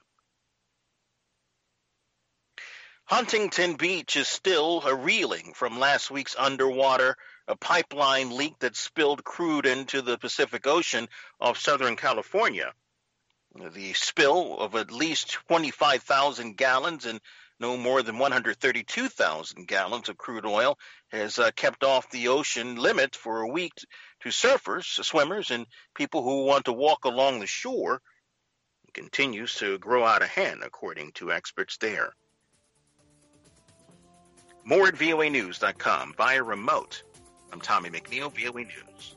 Huntington Beach is still reeling from last week's underwater a pipeline leak that spilled crude into the Pacific Ocean off Southern California. The spill of at least twenty-five thousand gallons in No more than one hundred thirty-two thousand gallons of crude oil has uh, kept off the ocean limit for a week to surfers, swimmers, and people who want to walk along the shore. It continues to grow out of hand, according to experts there. More at V O A news dot com via remote. I'm Tommy McNeil, V O A News.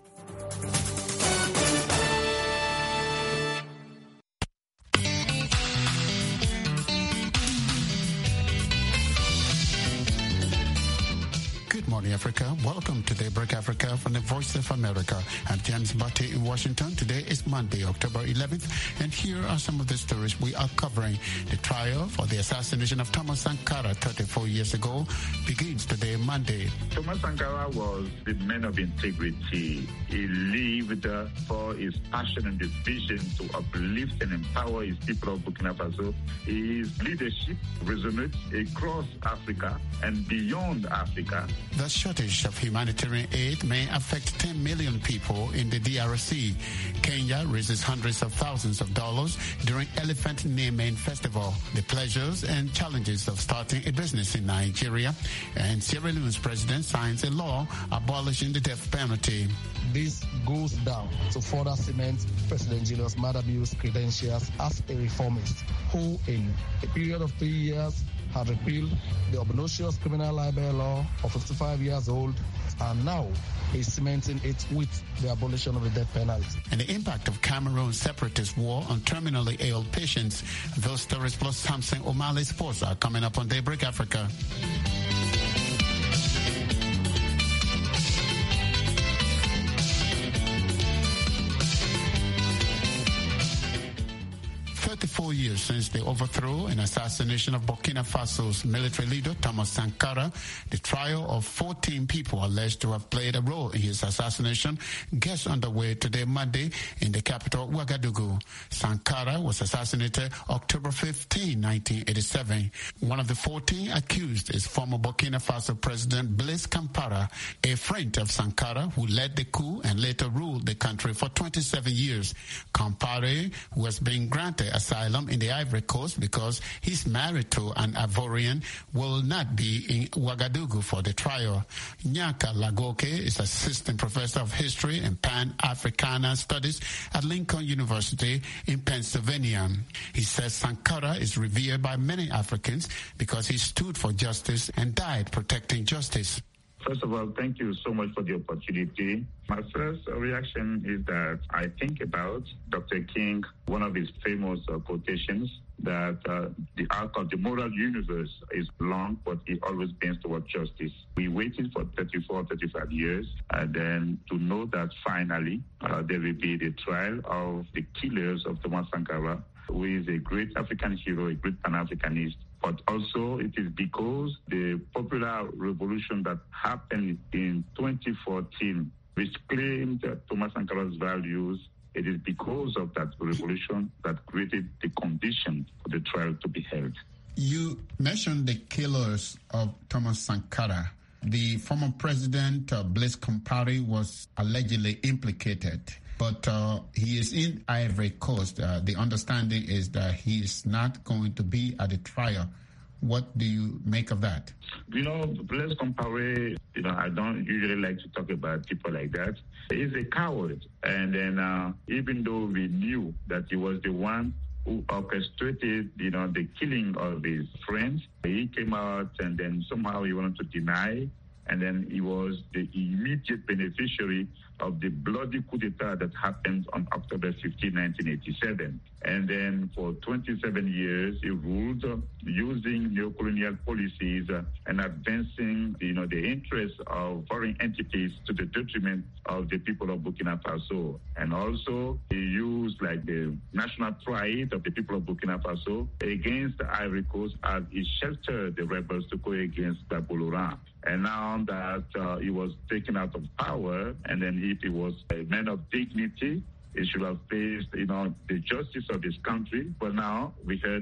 Good morning, Africa. Welcome to Daybreak Africa from the Voice of America. I'm James Bate in Washington. Today is Monday, October eleventh, and here are some of the stories we are covering. The trial for the assassination of Thomas Sankara thirty-four years ago begins today, Monday. Thomas Sankara was the man of integrity. He lived uh, for his passion and his vision to uplift and empower his people of Burkina Faso. His leadership resonates across Africa and beyond Africa. The shortage of humanitarian aid may affect ten million people in the D R C. Kenya raises hundreds of thousands of dollars during Elephant Naming Festival. The pleasures and challenges of starting a business in Nigeria. And Sierra Leone's president signs a law abolishing the death penalty. This goes down to further cement President Julius Maada Bio's credentials as a reformist who, in a period of three years, had repealed the obnoxious criminal libel law of fifty-five years old, and now is cementing it with the abolition of the death penalty. And the impact of Cameroon's separatist war on terminally ill patients. Those stories plus Samson O'Malley Sports are coming up on Daybreak Africa. thirty-four years since the overthrow and assassination of Burkina Faso's military leader Thomas Sankara, the trial of fourteen people alleged to have played a role in his assassination gets underway today, Monday, in the capital Ouagadougou. Sankara was assassinated October fifteenth, nineteen eighty-seven. One of the fourteen accused is former Burkina Faso President Blaise Compaoré, a friend of Sankara who led the coup and later ruled the country for twenty-seven years. Compaoré, who has been granted asylum in the Ivory Coast because he's married to an Ivorian, will not be in Ouagadougou for the trial. Nyaka Lagoke is assistant professor of history and Pan-Africana studies at Lincoln University in Pennsylvania. He says Sankara is revered by many Africans because he stood for justice and died protecting justice. First of all, thank you so much for the opportunity. My first reaction is that I think about Doctor King, one of his famous uh, quotations, that uh, the arc of the moral universe is long, but it always bends toward justice. We waited for thirty-four, thirty-five years, and then to know that finally uh, there will be the trial of the killers of Thomas Sankara, who is a great African hero, a great Pan-Africanist. But also it is because the popular revolution that happened in twenty fourteen, which claimed Thomas Sankara's values, it is because of that revolution that created the condition for the trial to be held. You mentioned the killers of Thomas Sankara. The former president, uh, Blaise Compaoré, was allegedly implicated. But uh, he is in Ivory Coast. Uh, the understanding is that he is not going to be at the trial. What do you make of that? You know, Blaise Compaoré, you know, I don't usually like to talk about people like that. He's a coward. And then uh, even though we knew that he was the one who orchestrated, you know, the killing of his friends, he came out and then somehow he wanted to deny. And then he was the immediate beneficiary of the bloody coup d'etat that happened on October fifteenth, nineteen eighty-seven. And then for twenty-seven years, he ruled uh, using neocolonial policies uh, and advancing, you know, the interests of foreign entities to the detriment of the people of Burkina Faso. And also, he used like the national pride of the people of Burkina Faso against the Ivory Coast as he sheltered the rebels to go against Gbagbo Laurent. And now that uh, he was taken out of power, and then if he was a man of dignity, he should have faced, you know, the justice of his country. But now we heard that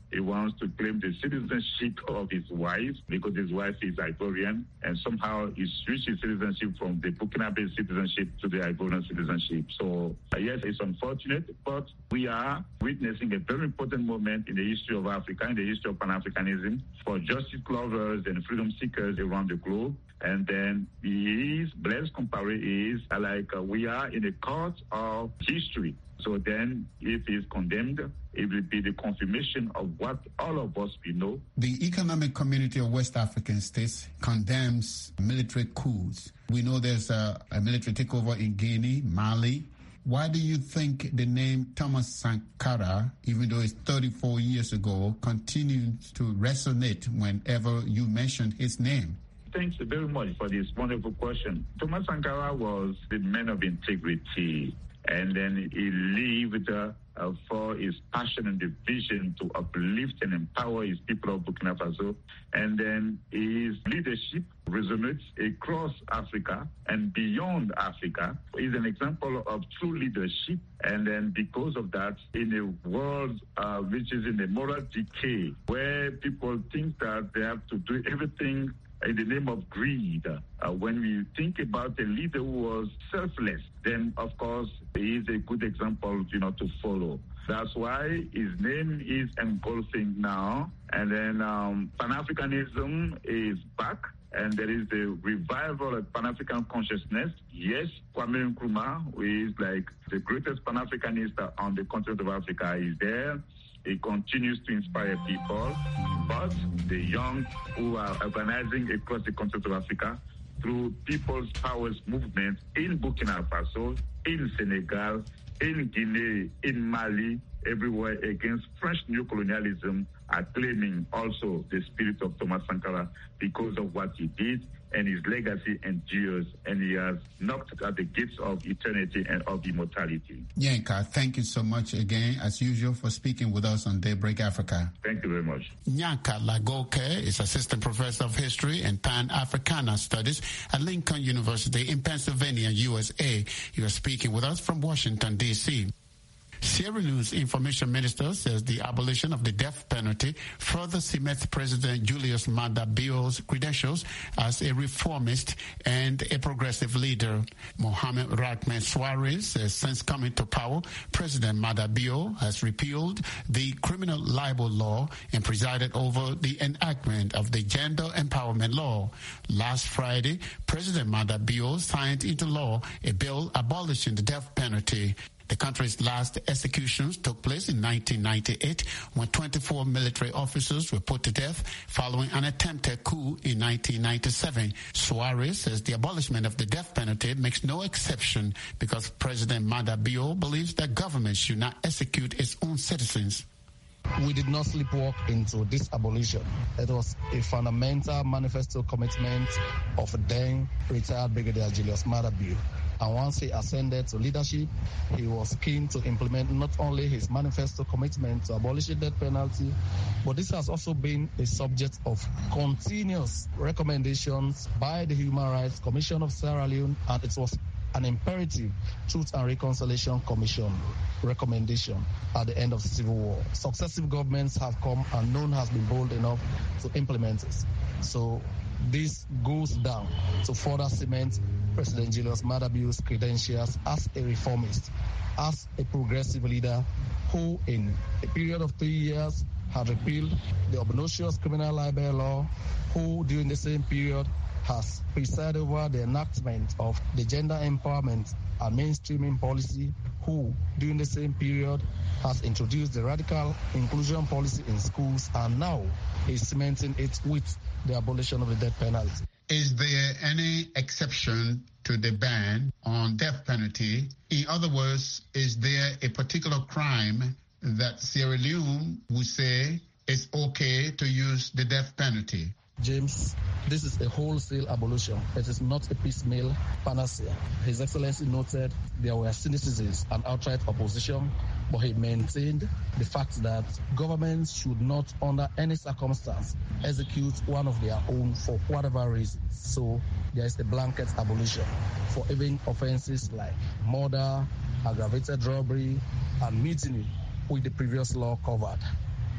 He wants to claim the citizenship of his wife because his wife is Ivorian, and somehow he switched his citizenship from the Burkinabe citizenship to the Ivorian citizenship. So, uh, yes, it's unfortunate, but we are witnessing a very important moment in the history of Africa, in the history of Pan-Africanism, for justice lovers and freedom seekers around the globe. And then he is, Blaise Compaoré is uh, like uh, we are in a court of history. So then if he's condemned, it will be the confirmation of what all of us we know. The Economic Community of West African States condemns military coups. We know there's a, a military takeover in Guinea, Mali. Why do you think the name Thomas Sankara, even though it's thirty-four years ago, continues to resonate whenever you mention his name? Thanks very much for this wonderful question. Thomas Sankara was the man of integrity, and then he lived uh, uh, for his passion and the vision to uplift and empower his people of Burkina Faso. And then his leadership resonates across Africa and beyond Africa. He's an example of true leadership. And then because of that, in a world uh, which is in a moral decay, where people think that they have to do everything in the name of greed, uh, when we think about a leader who was selfless, then of course he is a good example, you know, to follow. That's why his name is engulfing now, and then um, Pan-Africanism is back, and there is a revival of Pan-African consciousness. Yes, Kwame Nkrumah, who is like the greatest Pan-Africanist on the continent of Africa, is there. It continues to inspire people, but the young who are urbanizing across the continent of Africa through People's Powers movement in Burkina Faso, in Senegal, in Guinea, in Mali, everywhere against French neocolonialism are claiming also the spirit of Thomas Sankara because of what he did, and his legacy endures, and he has knocked at the gates of eternity and of immortality. Nyanka, thank you so much again, as usual, for speaking with us on Daybreak Africa. Thank you very much. Nyanka Lagoke is Assistant Professor of History and Pan-Africana Studies at Lincoln University in Pennsylvania, U S A. You are speaking with us from Washington, D C Sierra Leone's information minister says the abolition of the death penalty further cements President Julius Maada Bio's credentials as a reformist and a progressive leader. Mohamed Rahman Suarez says since coming to power, President Maada Bio has repealed the criminal libel law and presided over the enactment of the gender empowerment law. Last Friday, President Maada Bio signed into law a bill abolishing the death penalty. The country's last executions took place in nineteen ninety-eight when twenty-four military officers were put to death following an attempted coup in nineteen ninety-seven. Suarez says the abolishment of the death penalty makes no exception because President Maada Bio believes that government should not execute its own citizens. We did not sleepwalk into this abolition. It was a fundamental manifesto commitment of then retired Brigadier Julius Maada Bio. And once he ascended to leadership, he was keen to implement not only his manifesto commitment to abolish the death penalty, but this has also been a subject of continuous recommendations by the Human Rights Commission of Sierra Leone, and it was an imperative Truth and Reconciliation Commission recommendation at the end of the Civil War. Successive governments have come and none has been bold enough to implement it. So this goes down to further cement President Julius Maada Bio's credentials as a reformist, as a progressive leader who in a period of three years had repealed the obnoxious criminal libel law, who during the same period has presided over the enactment of the gender empowerment and mainstreaming policy, who during the same period has introduced the radical inclusion policy in schools, and now is cementing it with the abolition of the death penalty. Is there any exception to the ban on death penalty? In other words, is there a particular crime that Sierra Leone would say it's okay to use the death penalty? James, this is a wholesale abolition. It is not a piecemeal panacea. His Excellency noted there were cynicisms and outright opposition, but he maintained the fact that governments should not, under any circumstance, execute one of their own for whatever reason. So there is a blanket abolition for even offenses like murder, aggravated robbery, and mutiny, which the previous law covered.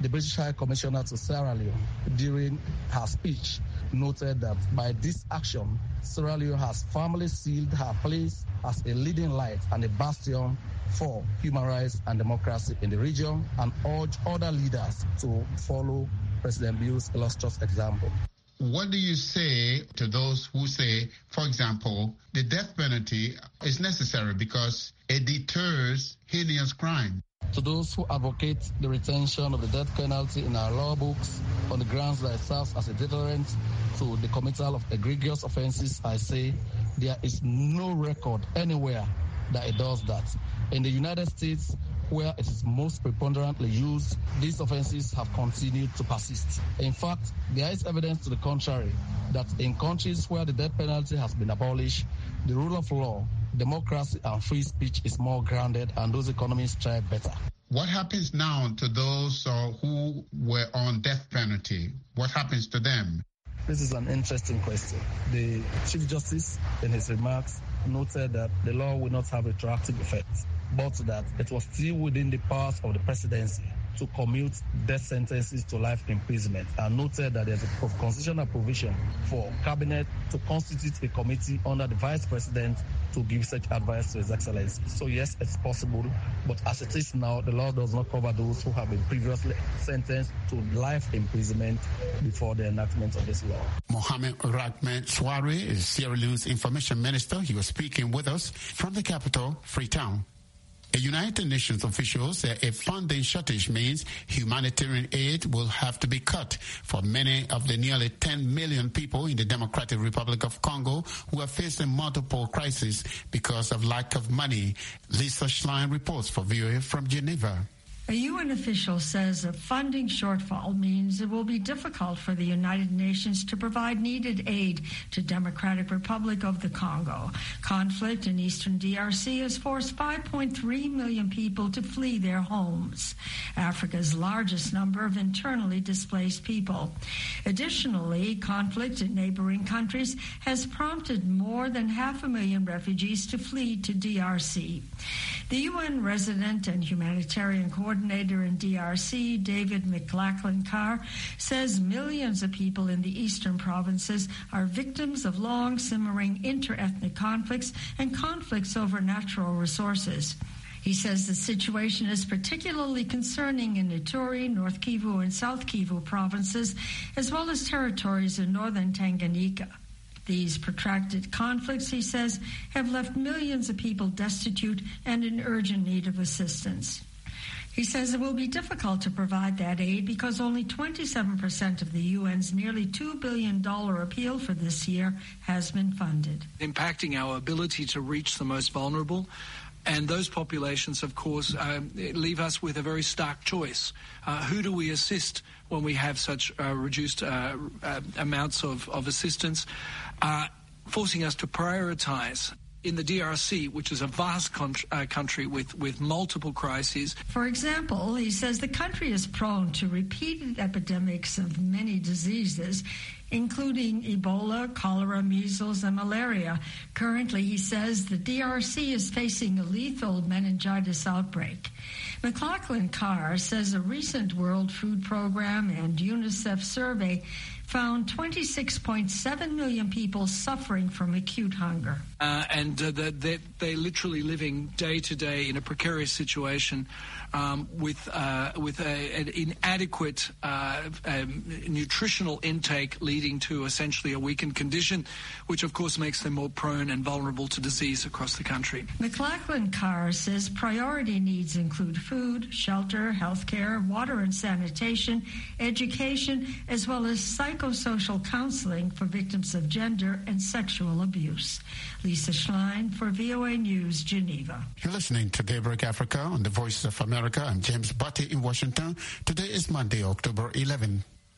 The British High Commissioner to Sierra Leone, during her speech, noted that by this action, Sierra Leone has firmly sealed her place as a leading light and a bastion for human rights and democracy in the region, and urged other leaders to follow President Bio's illustrious example. What do you say to those who say, for example, the death penalty is necessary because it deters heinous crime? To those who advocate the retention of the death penalty in our law books on the grounds that it serves as a deterrent to the committal of egregious offenses, I say there is no record anywhere that it does that. In the United States, where it is most preponderantly used, these offenses have continued to persist. In fact, there is evidence to the contrary that in countries where the death penalty has been abolished, the rule of law, democracy and free speech is more grounded, and those economies thrive better. What happens now to those uh, who were on death penalty? What happens to them? This is an interesting question. The Chief Justice, in his remarks, noted that the law will not have retroactive effect, but that it was still within the powers of the presidency to commute death sentences to life imprisonment, and noted that there's a constitutional provision for cabinet to constitute a committee under the vice president to give such advice to His Excellency. So yes, it's possible, but as it is now, the law does not cover those who have been previously sentenced to life imprisonment before the enactment of this law. Mohamed Rahman Souare is Sierra Leone's information minister. He was speaking with us from the capital, Freetown. A United Nations official said a funding shortage means humanitarian aid will have to be cut for many of the nearly ten million people in the Democratic Republic of Congo who are facing multiple crises because of lack of money. Lisa Schlein reports for V O A from Geneva. A U N official says a funding shortfall means it will be difficult for the United Nations to provide needed aid to Democratic Republic of the Congo. Conflict in eastern D R C has forced five point three million people to flee their homes, Africa's largest number of internally displaced people. Additionally, conflict in neighboring countries has prompted more than half a million refugees to flee to D R C. The U N resident and humanitarian coordinator in D R C, David McLachlan-Carr, says millions of people in the eastern provinces are victims of long simmering inter-ethnic conflicts and conflicts over natural resources. He says the situation is particularly concerning in Ituri, North Kivu, and South Kivu provinces, as well as territories in northern Tanganyika. These protracted conflicts, he says, have left millions of people destitute and in urgent need of assistance. He says it will be difficult to provide that aid because only twenty-seven percent of the U N's nearly two billion dollars appeal for this year has been funded. Impacting our ability to reach the most vulnerable. And those populations, of course, uh, leave us with a very stark choice. Uh, who do we assist when we have such uh, reduced uh, uh, amounts of, of assistance, uh, forcing us to prioritize? In the D R C, which is a vast con- uh, country with, with multiple crises. For example, he says the country is prone to repeated epidemics of many diseases, including Ebola, cholera, measles, and malaria. Currently, he says the D R C is facing a lethal meningitis outbreak. McLachlan-Carr says a recent World Food Program and UNICEF survey found twenty-six point seven million people suffering from acute hunger. Uh, and uh, they're, they're literally living day to day in a precarious situation um, with uh, with a, an inadequate uh, um, nutritional intake leading to essentially a weakened condition, which of course makes them more prone and vulnerable to disease across the country. McLachlan-Carr says priority needs include food, shelter, health care, water and sanitation, education, as well as psychosocial counseling for victims of gender and sexual abuse. Lisa Schlein for V O A News, Geneva. You're listening to Daybreak Africa on the Voices of America. I'm James Butty in Washington. Today is Monday, October eleventh.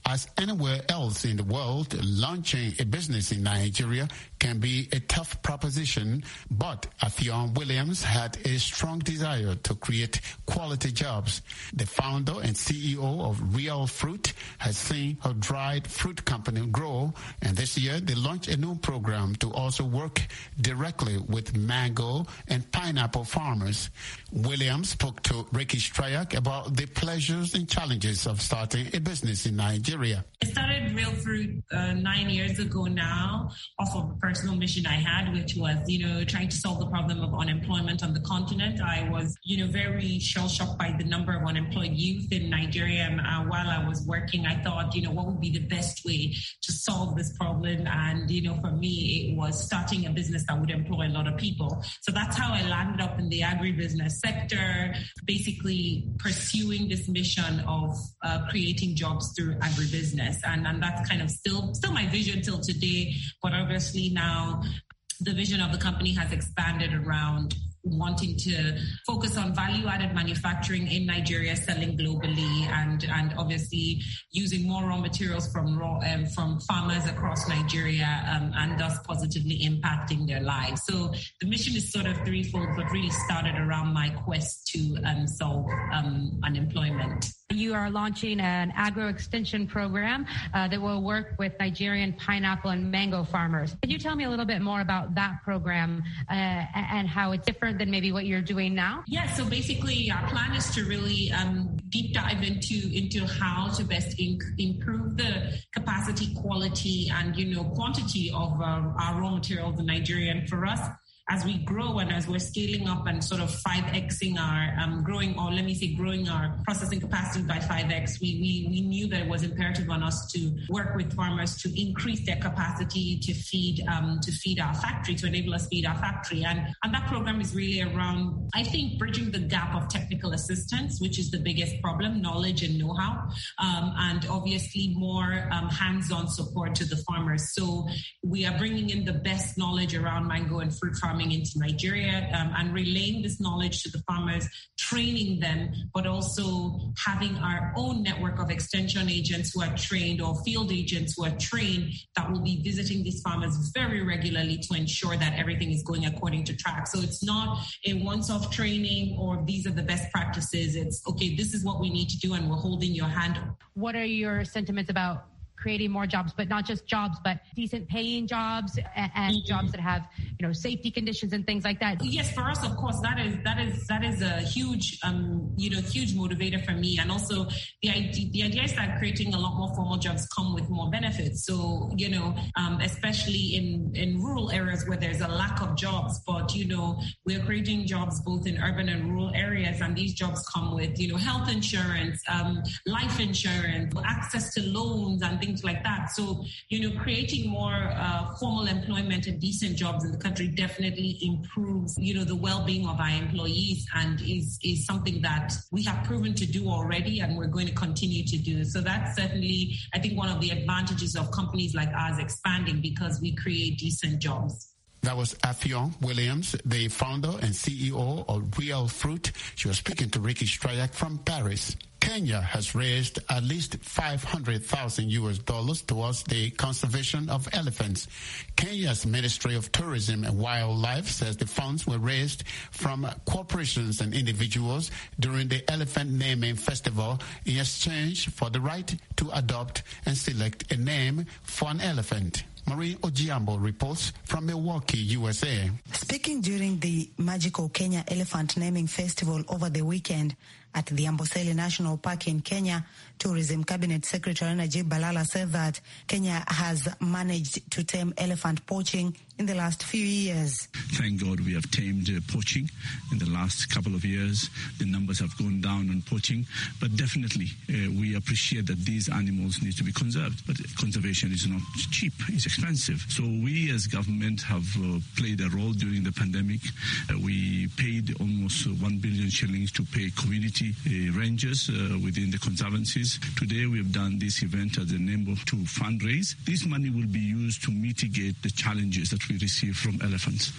As anywhere else in the world, launching a business in Nigeria can be a tough proposition, but Affion Williams had a strong desire to create quality jobs. The founder and C E O of Real Fruit has seen her dried fruit company grow, and this year they launched a new program to also work directly with mango and pineapple farmers. Williams spoke to Ricky Strayak about the pleasures and challenges of starting a business in Nigeria. I started Real Fruit uh, nine years ago now off of a personal mission I had, which was, you know, trying to solve the problem of unemployment on the continent. I was, you know, very shell-shocked by the number of unemployed youth in Nigeria. And uh, while I was working, I thought, you know, what would be the best way to solve this problem? And, you know, for me, it was starting a business that would employ a lot of people. So that's how I landed up in the agribusiness sector, basically pursuing this mission of uh, creating jobs through agribusiness. And, and that's kind of still, still my vision till today. But obviously now the vision of the company has expanded around wanting to focus on value-added manufacturing in Nigeria, selling globally, and and obviously using more raw materials from raw um, from farmers across Nigeria, um, and thus positively impacting their lives. So the mission is sort of threefold, but really started around my quest to um, solve um, unemployment. You are launching an agro-extension program uh, that will work with Nigerian pineapple and mango farmers. Can you tell me a little bit more about that program uh, and how it's different than maybe what you're doing now? Yeah, so basically our plan is to really um, deep dive into, into how to best inc- improve the capacity, quality, and, you know, quantity of uh, our raw materials in Nigeria. And for us, as we grow and as we're scaling up and sort of five Xing our um, growing, or let me say growing our processing capacity by five X, we, we, we knew that it was imperative on us to work with farmers to increase their capacity to feed um, to feed our factory, to enable us to feed our factory. And, and that program is really around, I think, bridging the gap of technical assistance, which is the biggest problem, knowledge and know-how, um, and obviously more um, hands-on support to the farmers. So we are bringing in the best knowledge around mango and fruit farming into Nigeria, um, and relaying this knowledge to the farmers, training them, but also having our own network of extension agents who are trained, or field agents who are trained, that will be visiting these farmers very regularly to ensure that everything is going according to track. So it's not a once-off training or these are the best practices. It's, okay, this is what we need to do and we're holding your hand. What are your sentiments about creating more jobs, but not just jobs, but decent paying jobs and, and mm-hmm. jobs that have, you know, safety conditions and things like that? Yes, for us, of course, that is that is that is a huge, um, you know, huge motivator for me. And also, the idea the idea is that creating a lot more formal jobs come with more benefits. So, you know, um, especially in in rural areas where there's a lack of jobs, but you know, we're creating jobs both in urban and rural areas, and these jobs come with, you know, health insurance, um, life insurance, access to loans, and things like that. So, you know, creating more uh, formal employment and decent jobs in the country definitely improves, you know, the well-being of our employees, and is is something that we have proven to do already, and we're going to continue to do. So that's certainly, I think, one of the advantages of companies like ours expanding, because we create decent jobs. That was Affion Williams, the founder and C E O of Real Fruit. She was speaking to Ricky Strayak from Paris. Kenya has raised at least five hundred thousand U S dollars towards the conservation of elephants. Kenya's Ministry of Tourism and Wildlife says the funds were raised from corporations and individuals during the Elephant Naming Festival in exchange for the right to adopt and select a name for an elephant. Marie Ojiambo reports from Milwaukee, U S A. Speaking during the Magical Kenya Elephant Naming Festival over the weekend at the Amboseli National Park in Kenya, Tourism Cabinet Secretary Najib Balala said that Kenya has managed to tame elephant poaching in the last few years. Thank God we have tamed uh, poaching in the last couple of years. The numbers have gone down on poaching, but definitely uh, we appreciate that these animals need to be conserved. But conservation is not cheap, it's expensive. So we as government have uh, played a role during the pandemic. Uh, we paid almost uh, one billion shillings to pay community uh, rangers uh, within the conservancies. Today we have done this event as a number to fundraise. This money will be used to mitigate the challenges that we receive from elephants.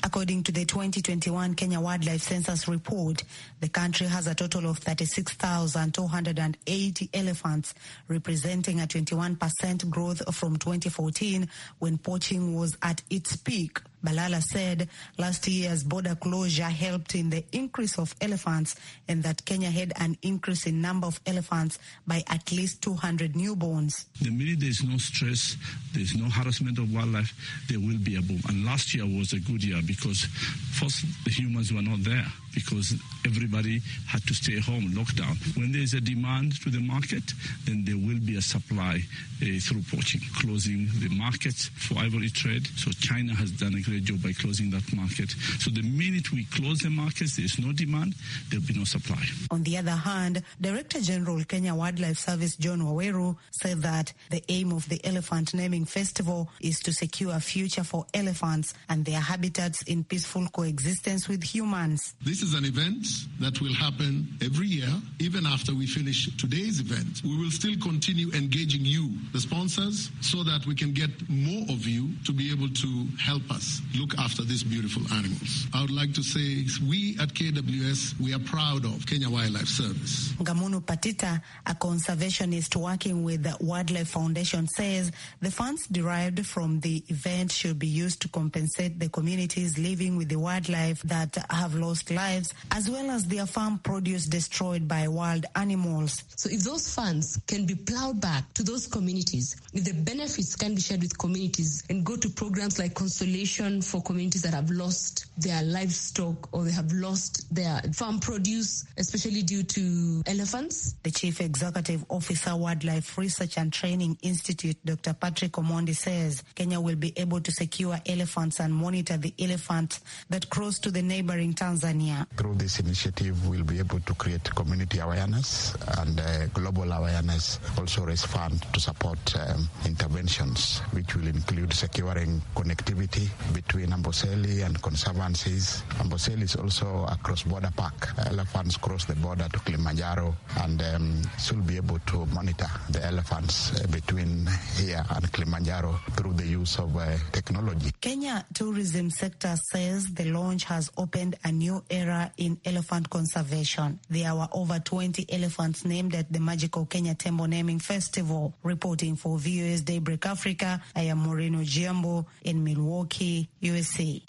According to the twenty twenty-one Kenya Wildlife Census report, the country has a total of thirty-six thousand two hundred eighty elephants, representing a twenty-one percent growth from twenty fourteen when poaching was at its peak. Balala said last year's border closure helped in the increase of elephants and that Kenya had an increase in number of elephants by at least two hundred newborns. The minute there's no stress, there's no harassment of wildlife, there will be a boom. And last year was a good year because first the humans were not there because everybody had to stay home, lockdown. When there's a demand to the market, then there will be a supply uh, through poaching, closing the markets for ivory trade. So China has done a great job by closing that market. So the minute we close the markets, there's no demand, there'll be no supply. On the other hand, Director General Kenya Wildlife Service John Waweru said that the aim of the Elephant Naming Festival is to secure a future for elephants and their habitats in peaceful coexistence with humans. This is an event that will happen every year, even after we finish today's event. We will still continue engaging you, the sponsors, so that we can get more of you to be able to help us look after these beautiful animals. I would like to say we at K W S, we are proud of Kenya Wildlife Service. Ngamunu Patita, a conservationist working with the Wildlife Foundation, says the funds derived from the event should be used to compensate the communities living with the wildlife that have lost lives, as well as their farm produce destroyed by wild animals. So if those funds can be plowed back to those communities, if the benefits can be shared with communities and go to programs like consolation for communities that have lost their livestock or they have lost their farm produce, especially due to elephants. The Chief Executive Officer, Wildlife Research and Training Institute, Doctor Patrick Omondi, says Kenya will be able to secure elephants and monitor the elephants that cross to the neighboring Tanzania. Through this initiative, we'll be able to create community awareness and uh, global awareness, also raise funds to support um, interventions, which will include securing connectivity between Amboseli and conservancies. Amboseli is also a cross-border park. Elephants cross the border to Kilimanjaro, and um, so we'll be able to monitor the elephants uh, between here and Kilimanjaro through the use of uh, technology. Kenya tourism sector says the launch has opened a new era in elephant conservation. There were over twenty elephants named at the Magical Kenya Tembo Naming Festival. Reporting for V O A's Daybreak Africa, I am Moreno Giambo in Milwaukee, U S A.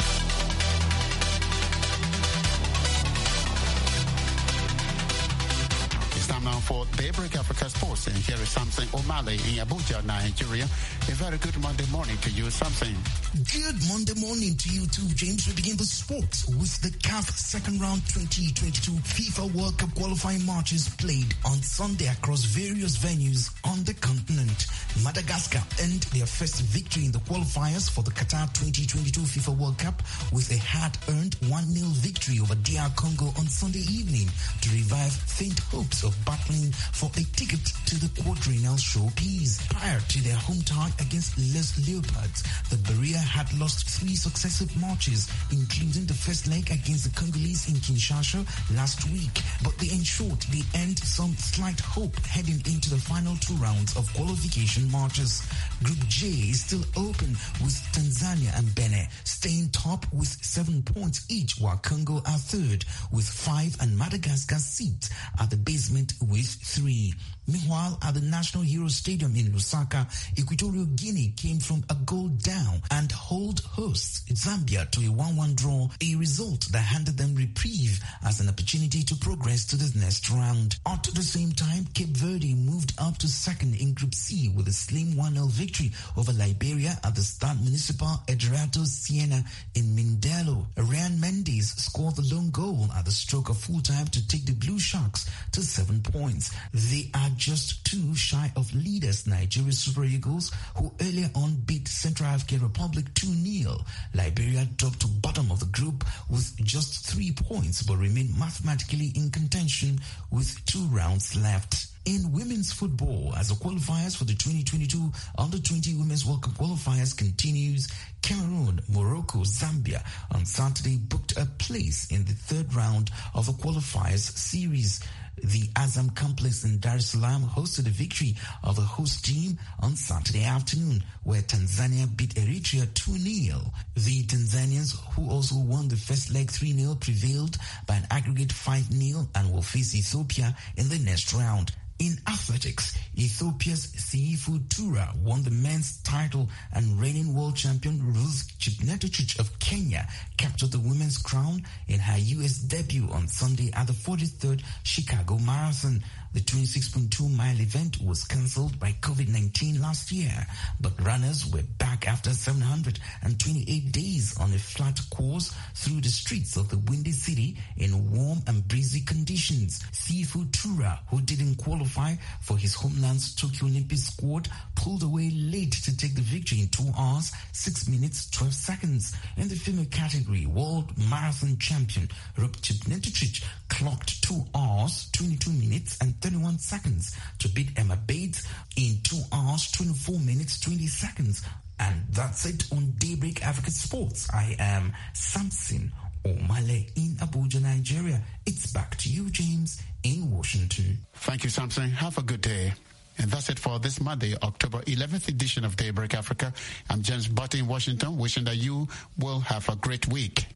Now for Daybreak Africa Sports, and here is Samson O'Malley in Abuja, Nigeria. A very good Monday morning to you, Samson. Good Monday morning to you too, James. We begin the sports with the C A F second round twenty twenty-two FIFA World Cup qualifying matches played on Sunday across various venues on the continent. Madagascar earned their first victory in the qualifiers for the Qatar twenty twenty-two FIFA World Cup with a hard-earned one nil victory over D R Congo on Sunday evening to revive faint hopes of battling for a ticket to the quadrennial showpiece. Prior to their home tie against Les Leopards, the Berea had lost three successive matches, including the first leg against the Congolese in Kinshasa last week, but they ensured they earned some slight hope heading into the final two rounds of qualification matches. Group J is still open with Tanzania and Benin staying top with seven points each, while Congo are third with five and Madagascar sit at the basement with three. Meanwhile, at the National Hero Stadium in Lusaka, Equatorial Guinea came from a goal down and hold hosts Zambia to a one one draw, a result that handed them reprieve as an opportunity to progress to the next round. At the same time, Cape Verde moved up to second in Group C with a slim one nil victory over Liberia at the Stade Municipal Edrato Siena in Mindelo. Ryan Mendes scored the lone goal at the stroke of full time to take the Blue Sharks to seven points. They are just two shy of leaders Nigeria Super Eagles, who earlier on beat Central African Republic two nil. Liberia dropped to bottom of the group with just three points but remain mathematically in contention with two rounds left. In women's football, as the qualifiers for the twenty twenty-two Under twenty Women's World Cup qualifiers continues, Cameroon, Morocco, Zambia on Saturday booked a place in the third round of the qualifiers series. The Azam Complex in Dar es Salaam hosted a victory of the host team on Saturday afternoon, where Tanzania beat Eritrea two nil. The Tanzanians, who also won the first leg three nil, prevailed by an aggregate five nil and will face Ethiopia in the next round. In athletics, Ethiopia's Seifu Tura won the men's title, and reigning world champion Ruth Chepngetich of Kenya captured the women's crown in her U S debut on Sunday at the forty-third Chicago Marathon. The twenty-six point two mile event was cancelled by COVID nineteen last year, but runners were back after seven hundred twenty-eight days on a flat course through the streets of the Windy City in warm and breezy conditions. Seifu Tura, who didn't qualify for his homeland's Tokyo Olympic squad, pulled away late to take the victory in two hours, six minutes, twelve seconds. In the female category, world marathon champion Ruth Chepngetich clocked two hours, twenty-two minutes, and thirty-one seconds to beat Emma Bates in two hours, twenty-four minutes, twenty seconds. And that's it on Daybreak Africa Sports. I am Samson Omale in Abuja, Nigeria. It's back to you, James, in Washington. Thank you, Samson. Have a good day. And that's it for this Monday, October eleventh edition of Daybreak Africa. I'm James Butt in Washington, wishing that you will have a great week.